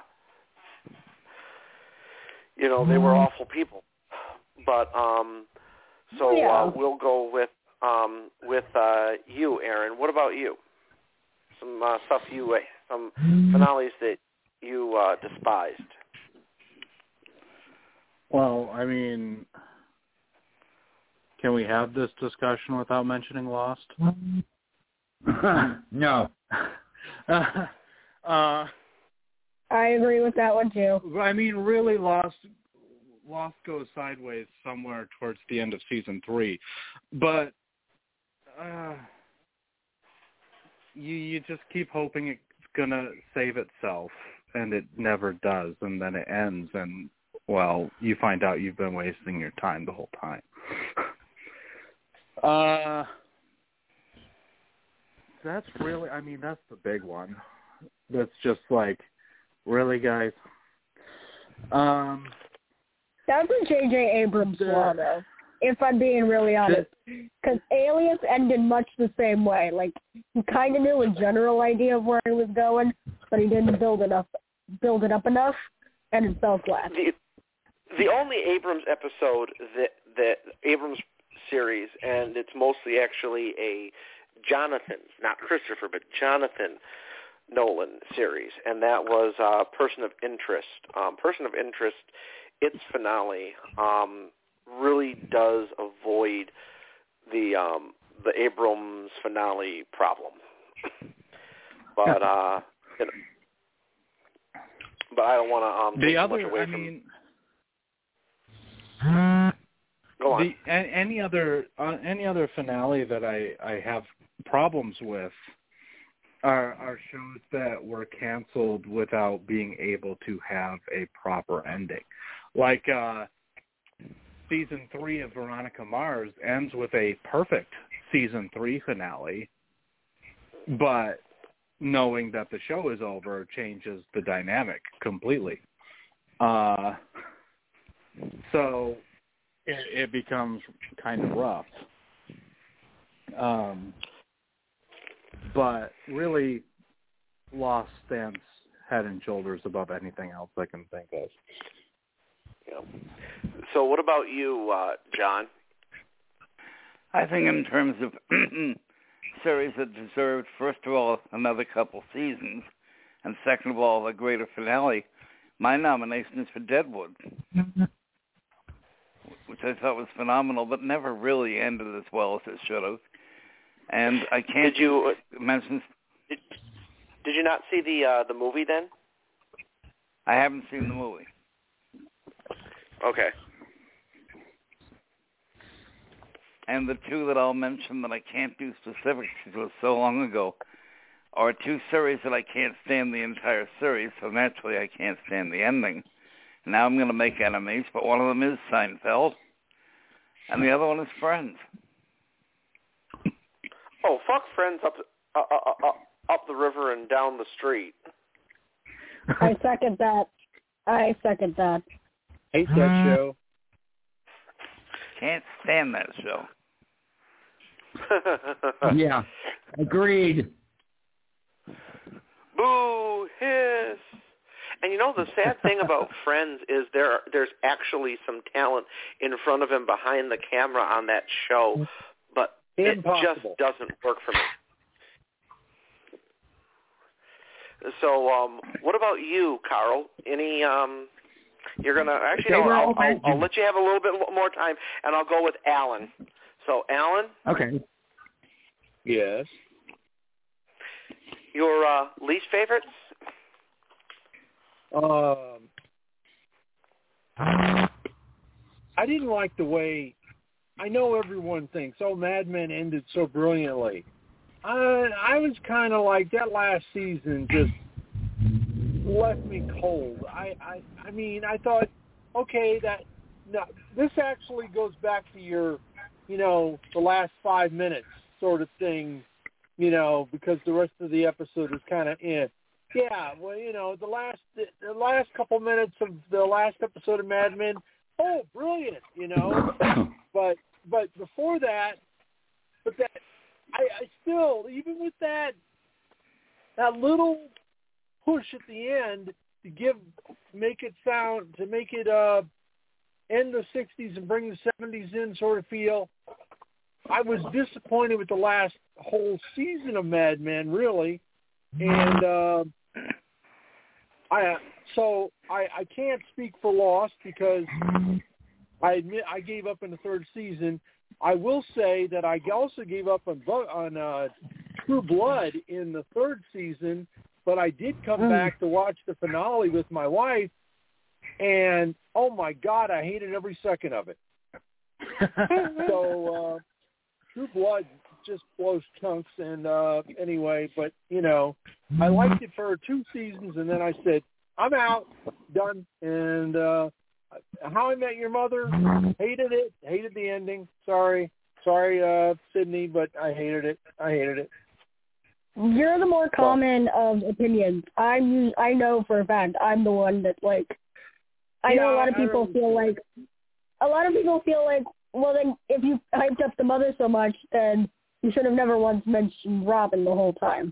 you know, they were awful people, but um, so yeah. uh, we'll go with um, with uh, you, Aaron. What about you? Some uh, stuff you, uh, some finales that you uh, despised. Well, I mean, can we have this discussion without mentioning Lost? No. uh, I agree with that one too. I mean, really, Lost Lost goes sideways somewhere towards the end of season three, but uh, you you just keep hoping it's gonna save itself, and it never does, and then it ends, and well, you find out you've been wasting your time the whole time. uh, that's really, I mean, that's the big one. That's just like, really, guys? Um, That's a J J Abrams flaw, though, if I'm being really honest. Because Alias ended much the same way. Like, he kind of knew a general idea of where he was going, but he didn't build enough, build it up enough, and it fell flat. The, the only Abrams episode that that Abrams series, and it's mostly actually a Jonathan, not Christopher, but Jonathan Nolan series, and that was uh, Person of Interest. Um, Person of Interest, its finale um, really does avoid the um, the Abrams finale problem. But uh, you know, but I don't want to um, the take other, much away I from. mean, Go on. The, any other uh, any other finale that I, I have problems with are, are shows that were canceled without being able to have a proper ending. Like uh, season three of Veronica Mars ends with a perfect season three finale, but knowing that the show is over changes the dynamic completely. Uh, so it, it becomes kind of rough. Um, but really, Lost stands head and shoulders above anything else I can think of. Yeah. So what about you, uh, John? I think in terms of series that deserved, first of all, another couple seasons, and second of all, a greater finale, my nomination is for Deadwood, which I thought was phenomenal, but never really ended as well as it should have. And I can't did you mention... Did, did you not see the uh, the movie then? I haven't seen the movie. Okay. And the two that I'll mention that I can't do specifics because it was so long ago are two series that I can't stand the entire series, so naturally I can't stand the ending. Now I'm going to make enemies, but one of them is Seinfeld, and the other one is Friends. Oh, fuck Friends up uh, uh, uh, up the river and down the street. I second that. I second that. Hate that show. Can't stand that show. Yeah, agreed. Boo, hiss. And you know, the sad thing about Friends is there there's actually some talent in front of him behind the camera on that show, but Impossible. It just doesn't work for me. So, um, what about you, Carl? Any, um, you're going to, actually, no, I'll, I'll, I'll let you have a little bit more time, and I'll go with Alan. So, Alan? Okay. Yes. Your uh, least favorites? Um, I didn't like the way, I know everyone thinks, oh, Mad Men ended so brilliantly. I, I was kind of like, that last season just left me cold. I, I, I mean, I thought, okay, that, no, this actually goes back to your, you know, the last five minutes sort of thing, you know, because the rest of the episode was kind of in. Yeah, well, you know, the last the, the last couple minutes of the last episode of Mad Men, oh, brilliant, you know. but but before that, but that I, I still, even with that that little push at the end to give make it sound to make it uh end the sixties and bring the seventies in sort of feel. I was disappointed with the last whole season of Mad Men, really, and uh, I so I, I can't speak for Lost because I admit I gave up in the third season. I will say that I also gave up on on uh, True Blood in the third season, but I did come mm. back to watch the finale with my wife, and oh my God, I hated every second of it. so uh, True Blood just blows chunks, and uh, anyway, but you know, I liked it for two seasons, and then I said, I'm out, done, and uh, How I Met Your Mother, hated it, hated the ending. Sorry, sorry, uh, Sydney, but I hated it. I hated it. You're the more common of opinions. I'm. I know for a fact I'm the one that like. I yeah, know a lot of people feel like. A lot of people feel like, well, then if you hyped up the mother so much, then you should have never once mentioned Robin the whole time.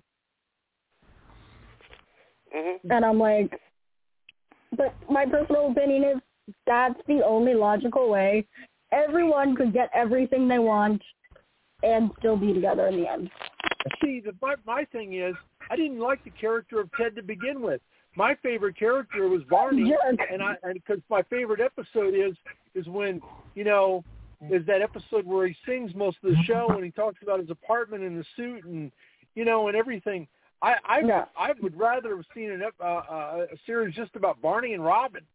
Mm-hmm. And I'm like, but my personal opinion is that's the only logical way. Everyone could get everything they want and still be together in the end. See, the, my, my thing is, I didn't like the character of Ted to begin with. My favorite character was Barney, Jerk. and I and because my favorite episode is is when you know is that episode where he sings most of the show and he talks about his apartment and the suit and you know and everything. I I, yeah. I would rather have seen an, uh, uh, a series just about Barney and Robin.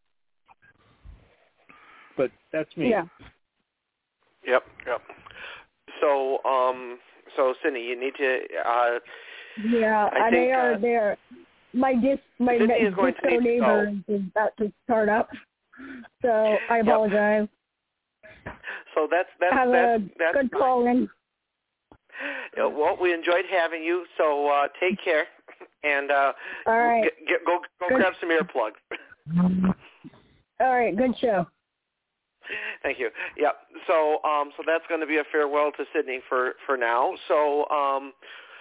But that's me. Yeah. Yep. Yep. So um so Sydney, you need to. Uh, yeah, I they think, are. uh, They are. My dis my Sydney ne- is going to disco need to neighbor go. is about to start up, so I apologize. Yep. So that's that's Have that's, a that's good fine. call in. Yeah, well, we enjoyed having you. So uh, take care, and uh, All right. get, get, go go Good. grab some earplugs. All right, good show. Thank you. Yep. So um so that's going to be a farewell to Sydney for for now. So um.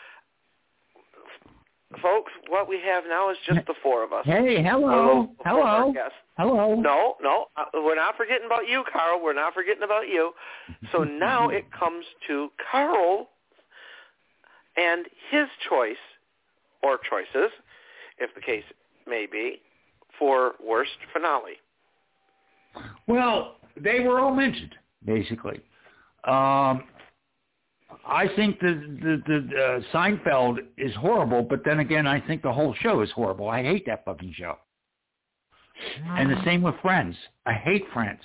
Folks, what we have now is just the four of us. Hey, hello, hello, hello. No, no, uh, we're not forgetting about you, Carl. We're not forgetting about you. So now it comes to Carl and his choice, or choices, if the case may be, for worst finale. Well, they were all mentioned, basically. Um, I think the the, the uh, Seinfeld is horrible, but then again, I think the whole show is horrible. I hate that fucking show. And the same with Friends. I hate Friends.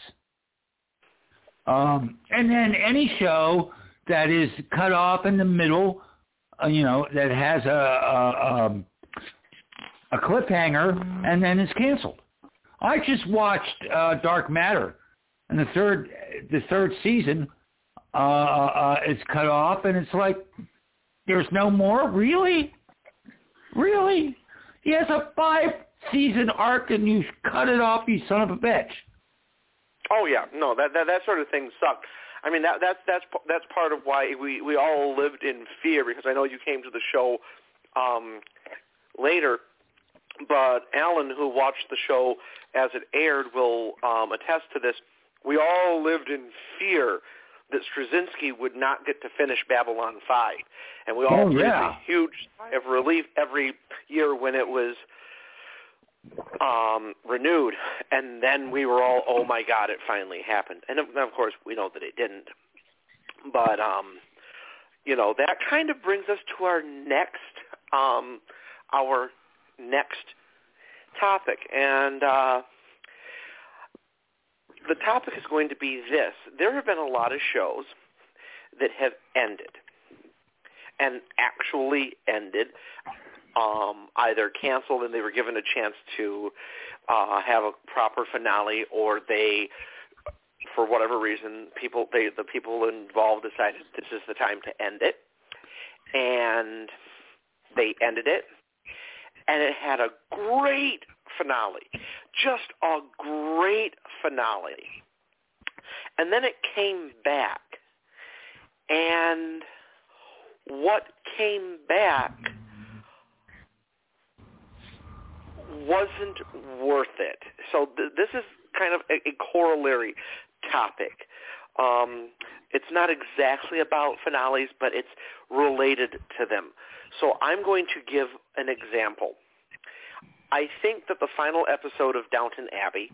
Um, and then any show that is cut off in the middle, uh, you know, that has a a, um, a cliffhanger and then is canceled. I just watched uh, Dark Matter, and the third the third season uh, uh, is cut off, and it's like there's no more. Really, really, he has a five season arc, and you cut it off, you son of a bitch. Oh yeah, no, that that, that sort of thing sucked. I mean, that that's that's that's part of why we we all lived in fear, because I know you came to the show um, later, but Alan, who watched the show as it aired, will um, attest to this. We all lived in fear that Straczynski would not get to finish Babylon five, and we all oh, breathed yeah. a huge sigh of relief every year when it was um, renewed, and then we were all, oh my God, it finally happened. And of, of course, we know that it didn't. But, um, you know, that kind of brings us to our next, um, our next topic. And uh, the topic is going to be this. There have been a lot of shows that have ended, and actually ended, Um, either canceled and they were given a chance to uh, have a proper finale, or they, for whatever reason, people they the people involved decided this is the time to end it, and they ended it, and it had a great finale, just a great finale, and then it came back, and what came back wasn't worth it. So th- this is kind of a, a corollary topic. Um, it's not exactly about finales, but it's related to them. So I'm going to give an example. I think that the final episode of Downton Abbey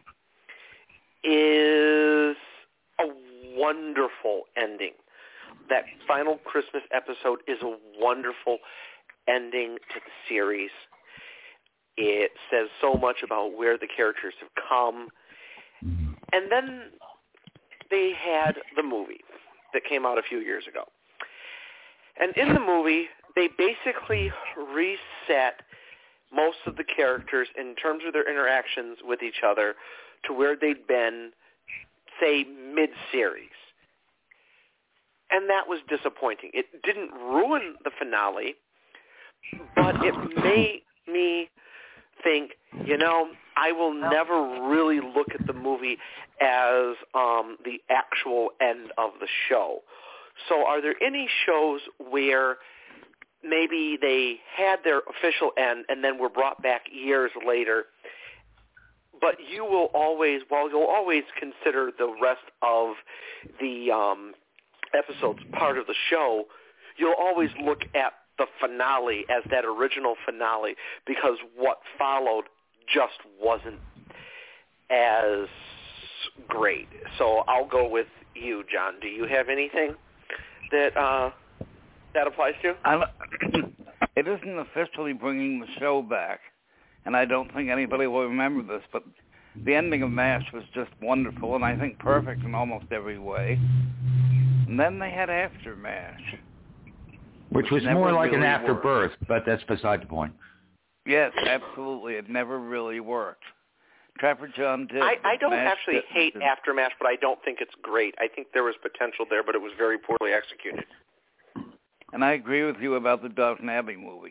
is a wonderful ending. That final Christmas episode is a wonderful ending to the series. It says so much about where the characters have come. And then they had the movie that came out a few years ago. And in the movie, they basically reset most of the characters in terms of their interactions with each other to where they'd been, say, mid-series. And that was disappointing. It didn't ruin the finale, but it made me think, you know, I will never really look at the movie as um, the actual end of the show. So are there any shows where maybe they had their official end and then were brought back years later, but you will always, well, you'll always consider the rest of the um, episodes part of the show, you'll always look at the finale as that original finale, because what followed just wasn't as great. So I'll go with you, John. Do you have anything that uh, that applies to? I'm, it isn't officially bringing the show back, and I don't think anybody will remember this, but the ending of MASH was just wonderful, and I think perfect in almost every way. And then they had After MASH, Which was never more like really an afterbirth, worked. but that's beside the point. Yes, absolutely. It never really worked. Trapper John did. I, I don't MASH actually didn't. hate Aftermath, but I don't think it's great. I think there was potential there, but it was very poorly executed. And I agree with you about the Downton Abbey movie.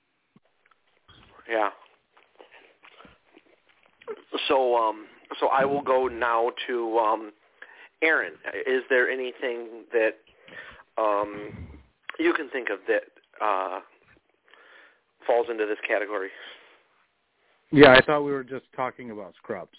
Yeah. So, um, so I will go now to um, Aaron. Is there anything that um, you can think of that uh, falls into this category? Yeah, I thought we were just talking about Scrubs.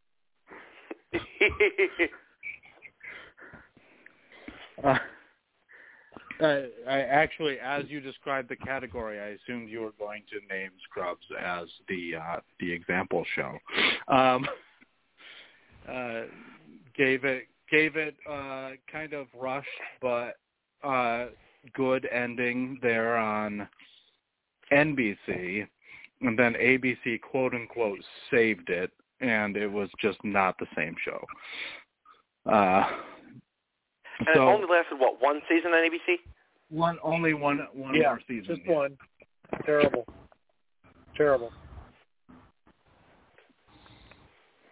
uh, I, I actually, as you described the category, I assumed you were going to name Scrubs as the uh, the example show. Um, uh, gave it gave it uh, kind of rushed, but uh, good ending there on N B C, and then A B C quote unquote saved it, and it was just not the same show. Uh, And so, it only lasted, what, one season on A B C? One, only one, one yeah, more season. just one. Terrible. Terrible.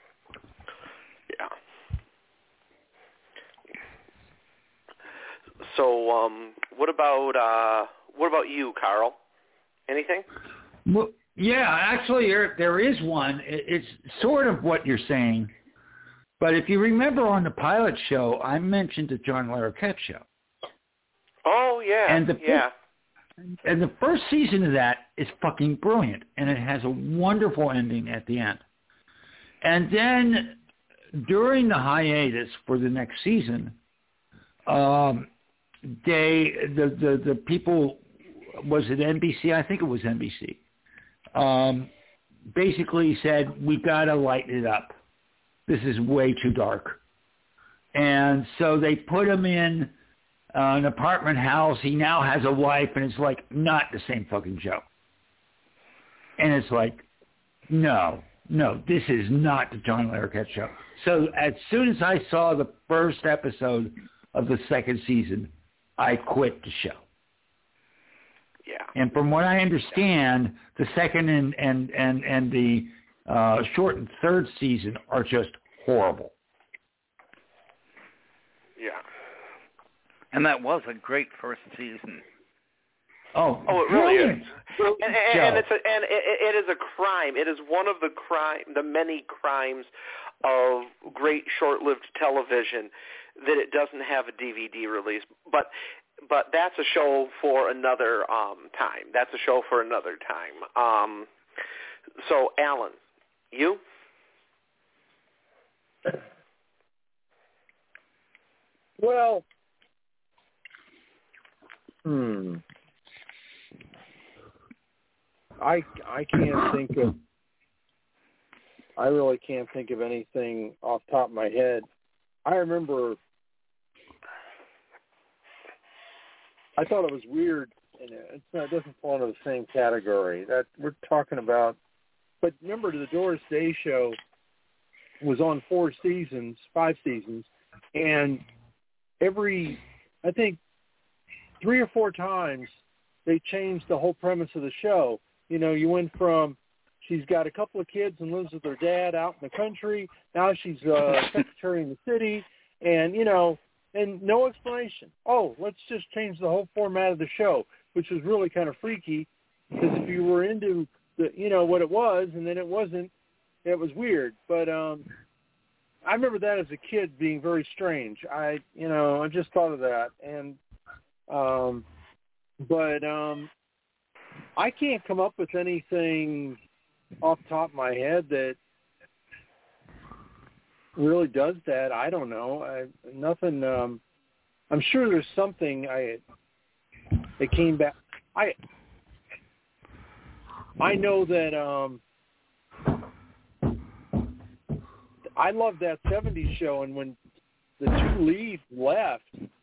So, um, what about uh, what about you, Carl? Anything? Well, yeah, actually, there there is one. It's sort of what you're saying, but if you remember on the pilot show, I mentioned the John Larroquette show. Oh yeah, and the yeah. First, and the first season of that is fucking brilliant, and it has a wonderful ending at the end. And then during the hiatus for the next season, um, they the, the the people, was it N B C? I think it was N B C. Um, basically said, we got to lighten it up. This is way too dark. And so they put him in uh, an apartment house. He now has a wife, and it's like not the same fucking show. And it's like, no, no, this is not the John Larroquette show. So as soon as I saw the first episode of the second season, I quit the show. Yeah. And from what I understand, the second and and and and the uh, shortened third season are just horrible. Yeah. And that was a great first season. Oh, oh, it really brilliant. is. And, and, and it's a, and it, it is a crime. It is one of the crime, the many crimes of great short-lived television that it doesn't have a D V D release. But but that's a show for another um, time. That's a show for another time. Um, so, Alan, you? Well, hmm. I I can't think of. I really can't think of anything off the top of my head. I remember. I thought it was weird, and it's not, it doesn't fall into the same category that we're talking about. But remember, the Doris Day show was on four seasons, five seasons, and every, I think, three or four times they changed the whole premise of the show. You know, you went from she's got a couple of kids and lives with her dad out in the country. Now she's a secretary in the city, and you know. And no explanation. Oh, let's just change the whole format of the show, which was really kind of freaky because if you were into the, you know, what it was, and then it wasn't, it was weird. But um, I remember that as a kid being very strange. I, you know, I just thought of that, and um, but um, I can't come up with anything off the top of my head that really does that. I don't know. I, nothing. Um, I'm sure there's something. I that came back. I I know that. Um, I loved that seventies show, and when the two leads left,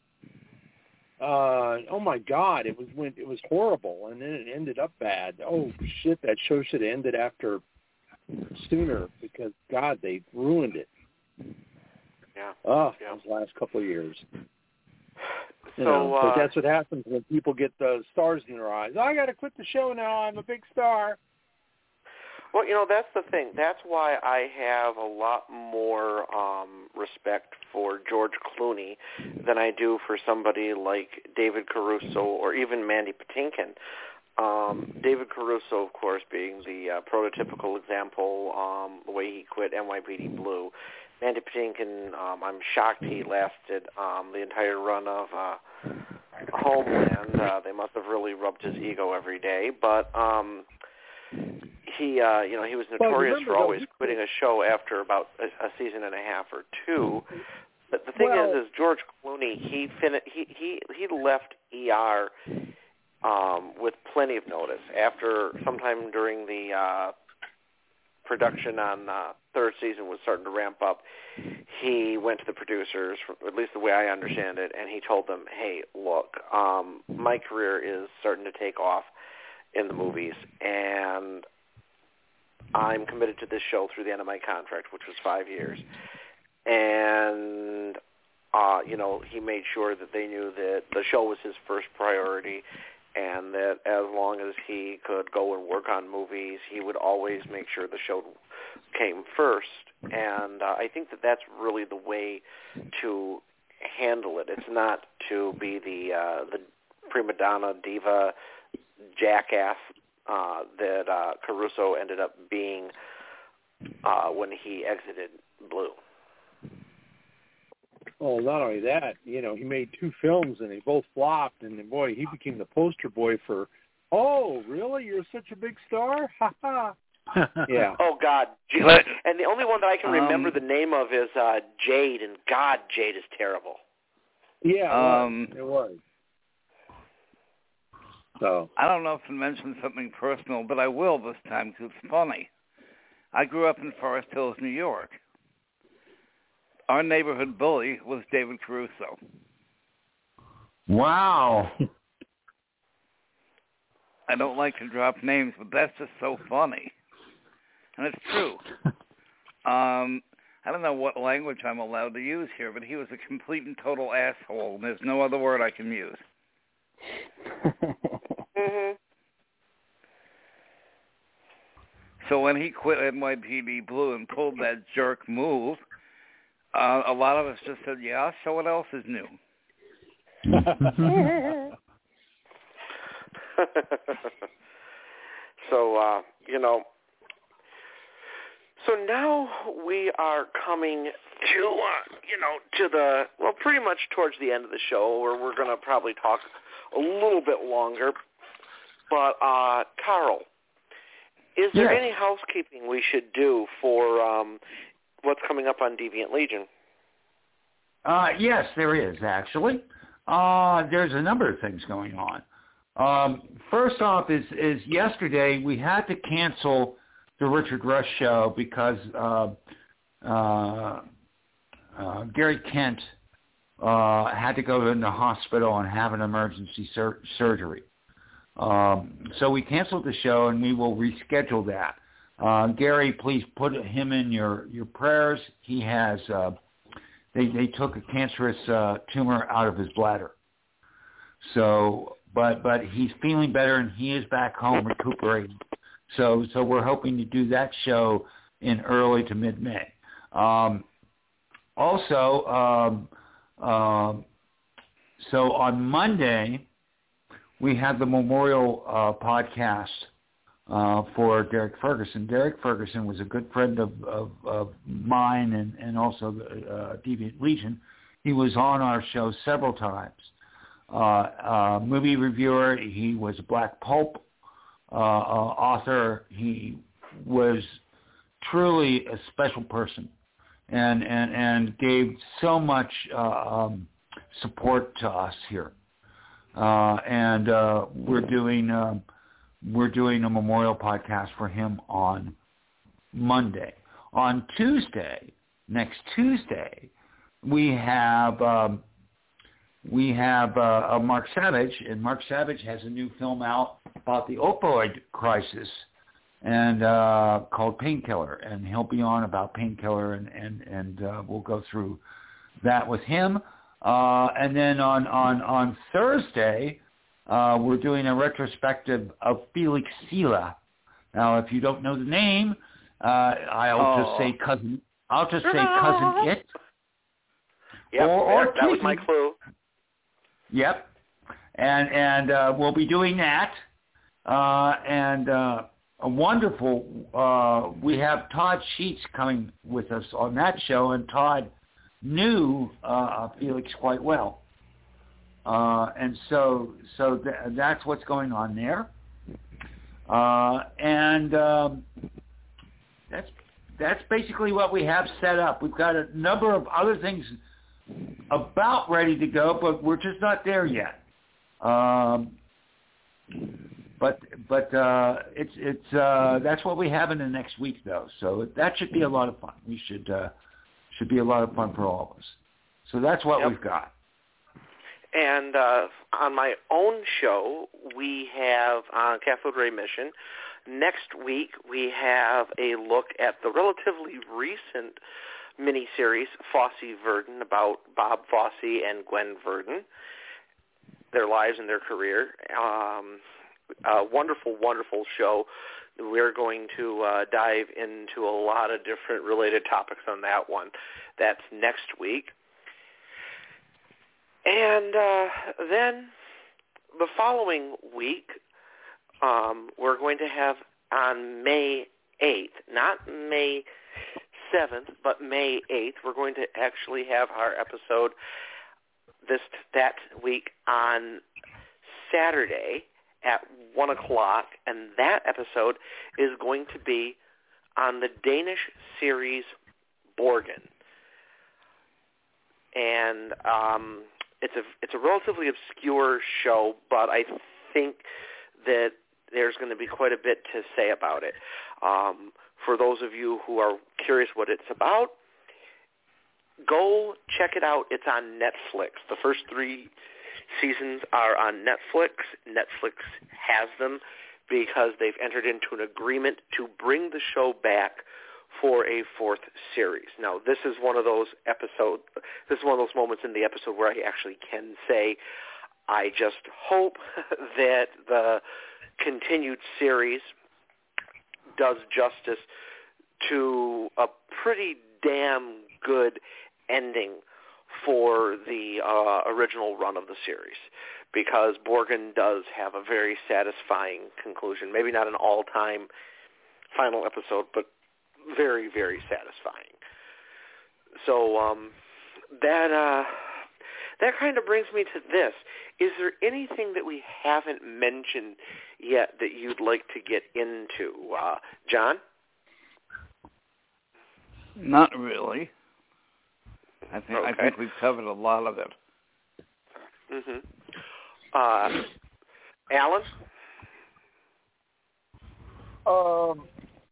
uh, oh my God, it was when it was horrible, and then it ended up bad. Oh shit, that show should have ended after sooner because God, they ruined it. Yeah. Oh, yeah. those last couple of years. You so know, uh, but that's what happens when people get the stars in their eyes. Oh, I got to quit the show now. I'm a big star. Well, you know, that's the thing. That's why I have a lot more um, respect for George Clooney than I do for somebody like David Caruso or even Mandy Patinkin. Um, David Caruso, of course, being the uh, prototypical example, um, the way he quit N Y P D Blue. Mandy Patinkin, um, I'm shocked he lasted um, the entire run of uh, Homeland. Uh, they must have really rubbed his ego every day. But um, he, uh, you know, he was notorious well, for always quitting a show after about a, a season and a half or two. But the thing well, is, is George Clooney, he fin- he he he left E R um, with plenty of notice. After sometime during the uh, production on uh, third season was starting to ramp up, he went to the producers, at least the way I understand it, and he told them, hey, look, um, my career is starting to take off in the movies, and I'm committed to this show through the end of my contract, which was five years. And, uh, you know, he made sure that they knew that the show was his first priority, and that as long as he could go and work on movies, he would always make sure the show came first. And uh, I think that that's really the way to handle it. It's not to be the uh, the prima donna diva jackass uh, that uh, Caruso ended up being uh, when he exited Blue. Oh, not only that, you know, he made two films and they both flopped, and boy, he became the poster boy for, oh, really? You're such a big star? Ha ha. Yeah. Oh, God. But, and the only one that I can remember um, the name of is uh, Jade, and God, Jade is terrible. Yeah, it Um, was. It was. So. I don't know if to mention something personal, but I will this time because it's funny. I grew up in Forest Hills, New York. Our neighborhood bully was David Caruso. Wow. I don't like to drop names, but that's just so funny. And it's true. Um, I don't know what language I'm allowed to use here, but he was a complete and total asshole, and there's no other word I can use. Mm-hmm. So when he quit N Y P D Blue and pulled that jerk move, uh, a lot of us just said, yeah, so what else is new? So, uh, you know, so now we are coming to, uh, you know, to the, well, pretty much towards the end of the show, where we're going to probably talk a little bit longer. But, uh, Carl, is there Yes. any housekeeping we should do for um, what's coming up on Deviant Legion? Uh, yes, there is, actually. Uh, there's a number of things going on. Um, first off is, is yesterday we had to cancel the Richard Rush show because uh, uh, uh, Gary Kent uh, had to go in the hospital and have an emergency sur- surgery. Um, so we canceled the show, and we will reschedule that. Uh, Gary, please put him in your, your prayers. He has uh, they they took a cancerous uh, tumor out of his bladder. So, but but he's feeling better, and he is back home recuperating. So so we're hoping to do that show in early to mid-May. Um, also, um, um, so on Monday, we have the memorial uh, podcast uh, for Derek Ferguson. Derek Ferguson was a good friend of, of, of mine and, and also the uh, Deviant Legion. He was on our show several times. Uh, uh, movie reviewer. He was a Black Pulp uh, uh, author. He was truly a special person and, and, and gave so much uh, um, support to us here. Uh, and uh, we're doing uh, we're doing a memorial podcast for him on Monday. On Tuesday, next Tuesday, we have um, we have uh, uh, Mark Savage, and Mark Savage has a new film out about the opioid crisis, and uh, called Painkiller, and he'll be on about Painkiller, and and and uh, we'll go through that with him. Uh, and then on, on, on Thursday, uh, we're doing a retrospective of Felix Silla. Now, if you don't know the name, uh, I'll oh. just say cousin. I'll just say cousin It. Yep, or, or that, that was my clue. Yep, and and uh, we'll be doing that. Uh, and uh, a wonderful. Uh, we have Todd Sheets coming with us on that show, and Todd knew uh, Felix quite well, uh, and so so th- that's what's going on there, uh, and um, that's that's basically what we have set up. We've got a number of other things about ready to go, but we're just not there yet. Um, but but uh, it's it's uh, that's what we have in the next week, though. So that should be a lot of fun. We should. Uh, Should be a lot of fun for all of us. So that's what yep. we've got. And uh, on my own show, we have on uh, Cathode Ray Mission. Next week, we have a look at the relatively recent miniseries, Fosse Verdon, about Bob Fosse and Gwen Verdon, their lives and their career. Um, a wonderful, wonderful show. We're going to uh, dive into a lot of different related topics on that one. That's next week. And uh, then the following week, um, we're going to have on May eighth, not May seventh, but May eighth, we're going to actually have our episode this that week on Saturday at one o'clock, and that episode is going to be on the Danish series Borgen. And um, it's a it's a relatively obscure show, but I think that there's going to be quite a bit to say about it. Um, for those of you who are curious what it's about, go check it out. It's on Netflix. The first three seasons are on Netflix. Netflix has them because they've entered into an agreement to bring the show back for a fourth series. Now, this is one of those episodes, this is one of those moments in the episode where I actually can say, I just hope that the continued series does justice to a pretty damn good ending for the uh, original run of the series, because Borgen does have a very satisfying conclusion. Maybe not an all-time final episode, but very, very satisfying. So um, that uh, that kind of brings me to this. Is there anything that we haven't mentioned yet that you'd like to get into? Uh, John? Not really. I think okay. I think we've covered a lot of it. Mm-hmm. Uh, Alan? Um,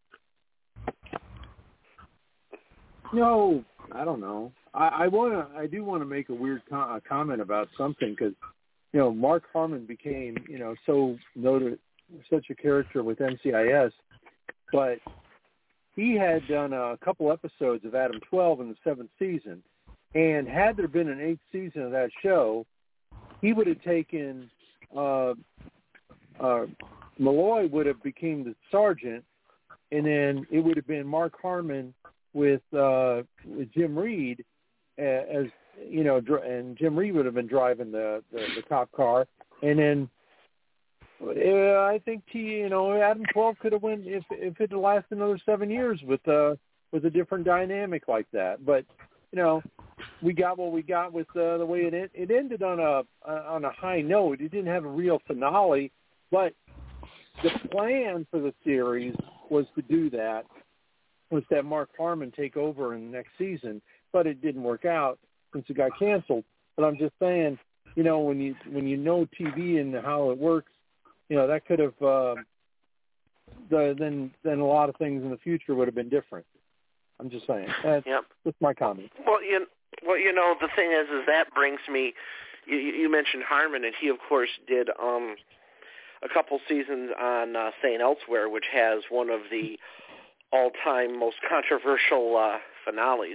no, I don't know. I, I want to. I do want to make a weird com- a comment about something, because, you know, Mark Harmon became, you know, so noted, such a character with N C I S, but he had done a couple episodes of Adam twelve in the seventh season, and had there been an eighth season of that show, he would have taken uh, uh, Malloy would have became the sergeant, and then it would have been Mark Harmon with uh, with Jim Reed as, you know, and Jim Reed would have been driving the, the, the cop car, and then uh, I think T, you know, Adam twelve could have went if if it had lasted another seven years with uh with a different dynamic like that. But, you know, we got what we got with uh, the way it en- it ended on a on a high note. It didn't have a real finale, but the plan for the series was to do that, was that Mark Harmon take over in the next season, but it didn't work out since it got canceled. But I'm just saying, you know, when you when you know T V and how it works, you know, that could have uh, the, then then a lot of things in the future would have been different. I'm just saying. That's, yep. that's my comment. Well, you well, you know, the thing is, is that brings me. You, you mentioned Harmon, and he, of course, did um, a couple seasons on uh, Saint Elsewhere, which has one of the all-time most controversial uh, finales.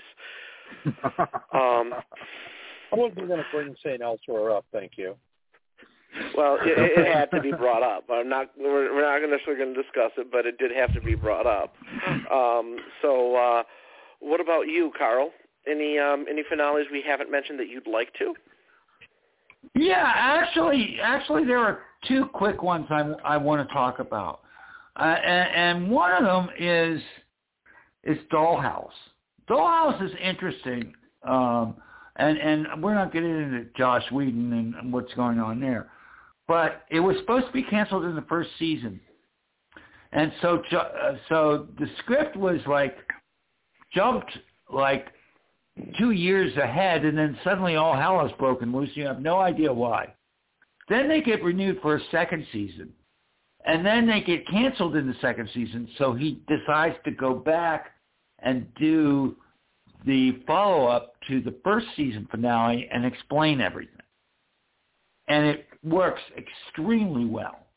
um, I wasn't going to bring Saint Elsewhere up, thank you. Well, it, it had to be brought up. I'm not. We're, we're not necessarily going to discuss it, but it did have to be brought up. Um, so, uh, what about you, Carl? Any um, any finales we haven't mentioned that you'd like to? Yeah, actually, actually, there are two quick ones I, I want to talk about, uh, and, and one of them is is Dollhouse. Dollhouse is interesting, um, and and we're not getting into Joss Whedon and, and what's going on there, but it was supposed to be canceled in the first season, and so uh, so the script was like jumped like two years ahead, and then suddenly all hell has broken loose. You have no idea why. Then they get renewed for a second season, and then they get canceled in the second season, so he decides to go back and do the follow-up to the first season finale and explain everything. And it works extremely well.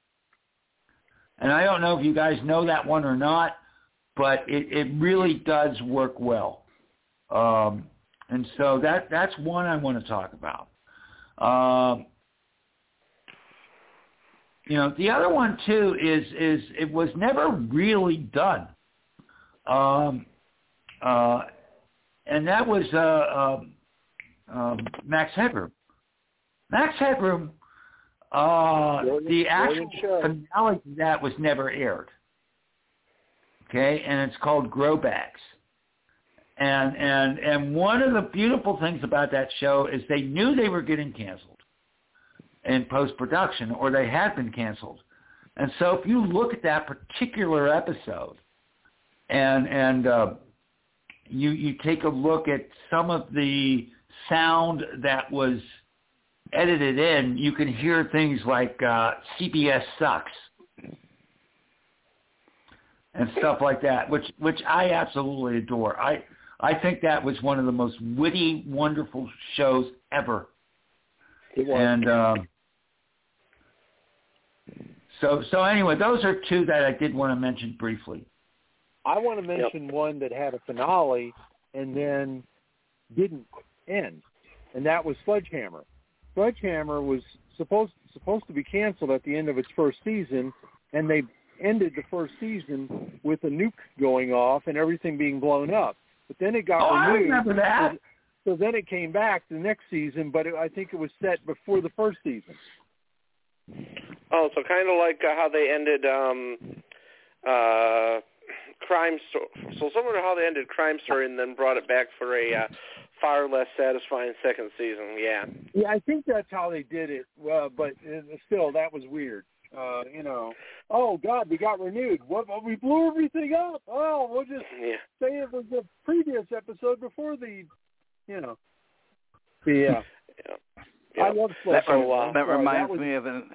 And I don't know if you guys know that one or not, but it, it really does work well. Um, and so that that's one I want to talk about. Um, you know, the other one too is is it was never really done, um, uh, and that was uh, um, um, Max Headroom. Max Headroom, uh, Brilliant, the actual brilliant show. finale to that was never aired. Okay, and it's called Grow Bags. And and and one of the beautiful things about that show is they knew they were getting canceled in post-production, or they had been canceled. And so if you look at that particular episode and and uh, you you take a look at some of the sound that was edited in, you can hear things like uh, C B S sucks and stuff like that, which which I absolutely adore. I I think that was one of the most witty, wonderful shows ever. It was. And um, so so anyway, those are two that I did want to mention briefly. I want to mention Yep. one that had a finale and then didn't end, and that was Sledgehammer. Sledgehammer was supposed supposed to be canceled at the end of its first season, and they ended the first season with a nuke going off and everything being blown up. But then it got Oh, I renewed. remember that. So, so then it came back the next season, but it, I think it was set before the first season. Oh, so kind of like uh, how they ended um, uh, Crime Story. So similar to how they ended Crime Story and then brought it back for a uh, far less satisfying second season. Yeah. Yeah, I think that's how they did it. Uh, but uh, still, that was weird. Uh, you know, oh God, we got renewed. What? We blew everything up. Oh, we'll just Yeah. say it was the previous episode before the, you know. Yeah. Yeah. I Yeah. love That, Sledgehammer. So, uh, rem- that Sorry, reminds was- me of an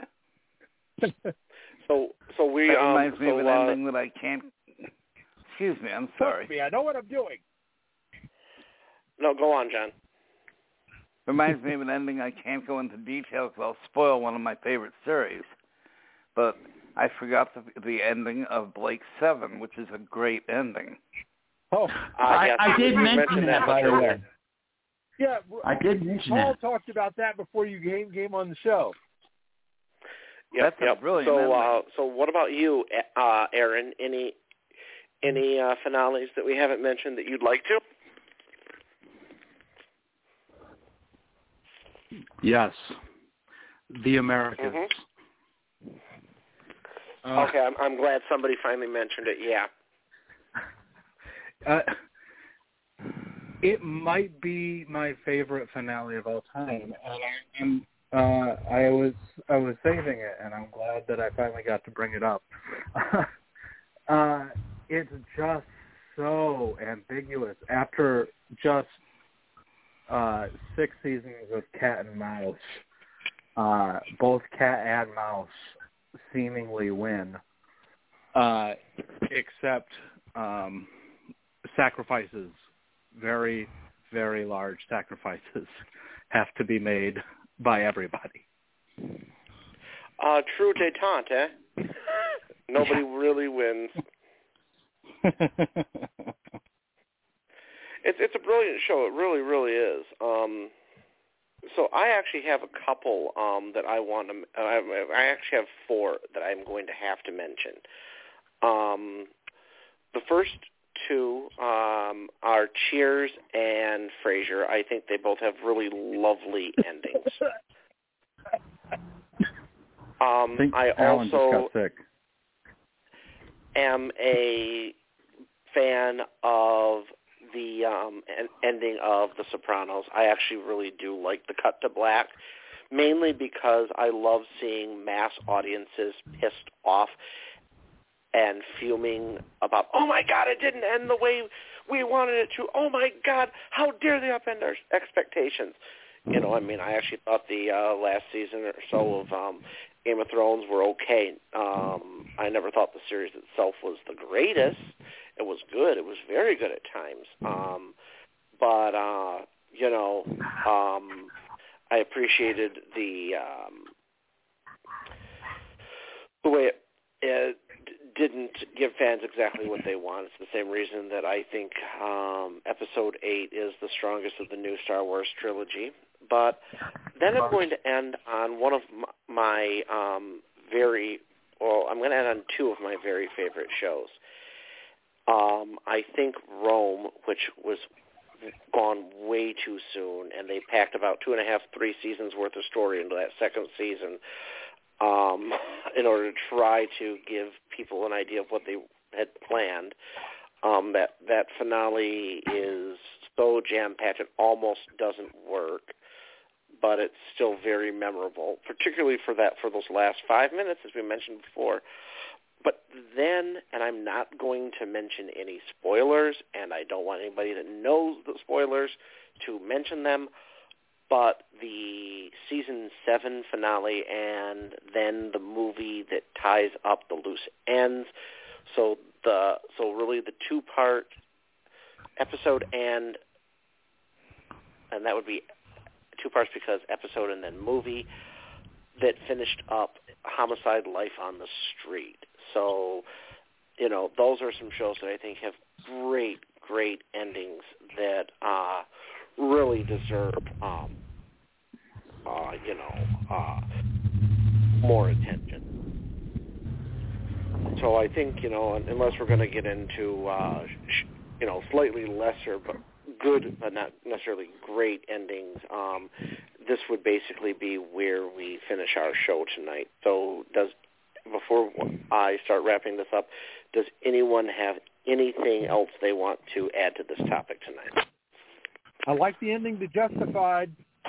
So so we that um reminds me so, of an uh, ending that I can't. Excuse me, I'm sorry. Trust me, I know what I'm doing. no, go on, John. Reminds me of an ending I can't go into details. I'll spoil one of my favorite series. But I forgot the, the ending of Blake Seven, which is a great ending. Oh, Uh, I, yes, I did you mention mentioned that, by the before. way. yeah. I did mention Paul that. talked about that before you came, came on the show. Yep, That's a yep. brilliant So, ending. uh, so what about you, uh, Aaron? Any any uh, finales that we haven't mentioned that you'd like to? Yes. The Americans. Mhm. Uh, Okay, I'm, I'm glad somebody finally mentioned it. Yeah. Uh, it might be my favorite finale of all time, and I, I'm, uh, I was I was saving it, and I'm glad that I finally got to bring it up. uh, it's just so ambiguous after just uh, six seasons of Cat and Mouse. Uh, both Cat and Mouse seemingly win, uh, except. Um, sacrifices, very, very large sacrifices have to be made by everybody. Uh, true détente, eh? Nobody really wins. It's it's a brilliant show. It really, really is. Um, so I actually have a couple um, that I want to. I, I actually have four that I'm going to have to mention. Um, the first two um, are Cheers and Frasier. I think they both have really lovely endings. Um, I think I Alan also just got sick. am a fan of the um, en- ending of The Sopranos. I actually really do like the cut to black, mainly because I love seeing mass audiences pissed off and fuming about, oh my God, it didn't end the way we wanted it to. Oh my God, how dare they upend our expectations? You know, I mean, I actually thought the uh, last season or so of um, Game of Thrones were okay. Um, I never thought the series itself was the greatest. It was good. It was very good at times. Um, but, uh, you know, um, I appreciated the um, the way it, it didn't give fans exactly what they want. It's the same reason that I think um, Episode eight is the strongest of the new Star Wars trilogy. But then I'm going to end on one of my um, very, well, I'm going to end on two of my very favorite shows. Um, I think Rome, which was gone way too soon, and they packed about two and a half, three seasons worth of story into that second season um, in order to try to give people an idea of what they had planned. Um, that that finale is so jam-packed it almost doesn't work, but it's still very memorable, particularly for that for those last five minutes, as we mentioned before. But then, and I'm not going to mention any spoilers, and I don't want anybody that knows the spoilers to mention them, but the season seven finale and then the movie that ties up the loose ends. So the so really the two-part episode and and that would be two parts because episode and then movie that finished up Homicide: Life on the Street. So, you know, those are some shows that I think have great, great endings that uh, really deserve, um, uh, you know, uh, more attention. So I think, you know, unless we're going to get into, uh, sh- you know, slightly lesser but good but not necessarily great endings, um, this would basically be where we finish our show tonight. So does before I start wrapping this up, does anyone have anything else they want to add to this topic tonight? I like the ending to Justified.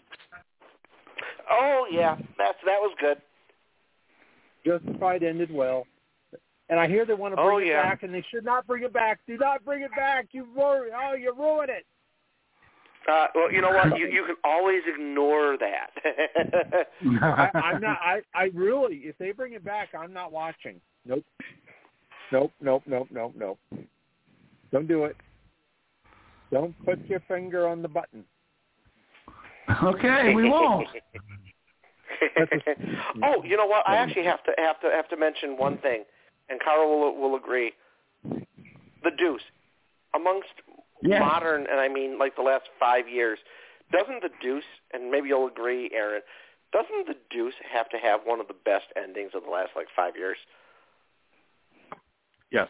Oh, yeah, that's that was good. Justified ended well. And I hear they want to bring oh, it yeah. back, and they should not bring it back. Do not bring it back. You ruined Oh, you ruined it. Uh, well, you know what? You you can always ignore that. I, I'm not. I, I really, if they bring it back, I'm not watching. Nope. Nope. Nope. Nope. Nope. Nope. Don't do it. Don't put your finger on the button. Okay, we won't. Oh, you know what? I actually have to have to have to mention one thing, and Carl will will agree. The Deuce, amongst Yes. modern, and I mean like the last five years, doesn't The Deuce, and maybe you'll agree, Aaron, doesn't The Deuce have to have one of the best endings of the last like five years? Yes.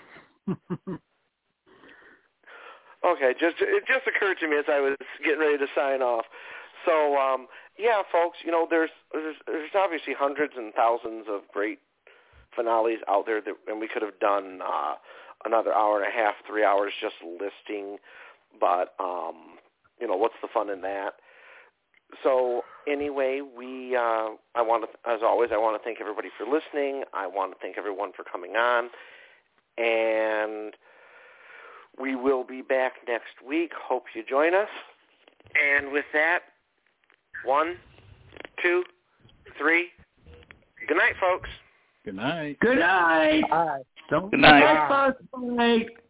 Okay, just it just occurred to me as I was getting ready to sign off. So, um, yeah, folks, you know, there's, there's there's obviously hundreds and thousands of great finales out there, that, and we could have done uh, another hour and a half, three hours just listing, but, um, you know, what's the fun in that? So anyway, we uh, I want to, as always, I want to thank everybody for listening. I want to thank everyone for coming on, and we will be back next week. Hope you join us. And with that, one, two, three. Good night, folks. Good night. Good night. Bye. Don't Good night. Bye. Bye.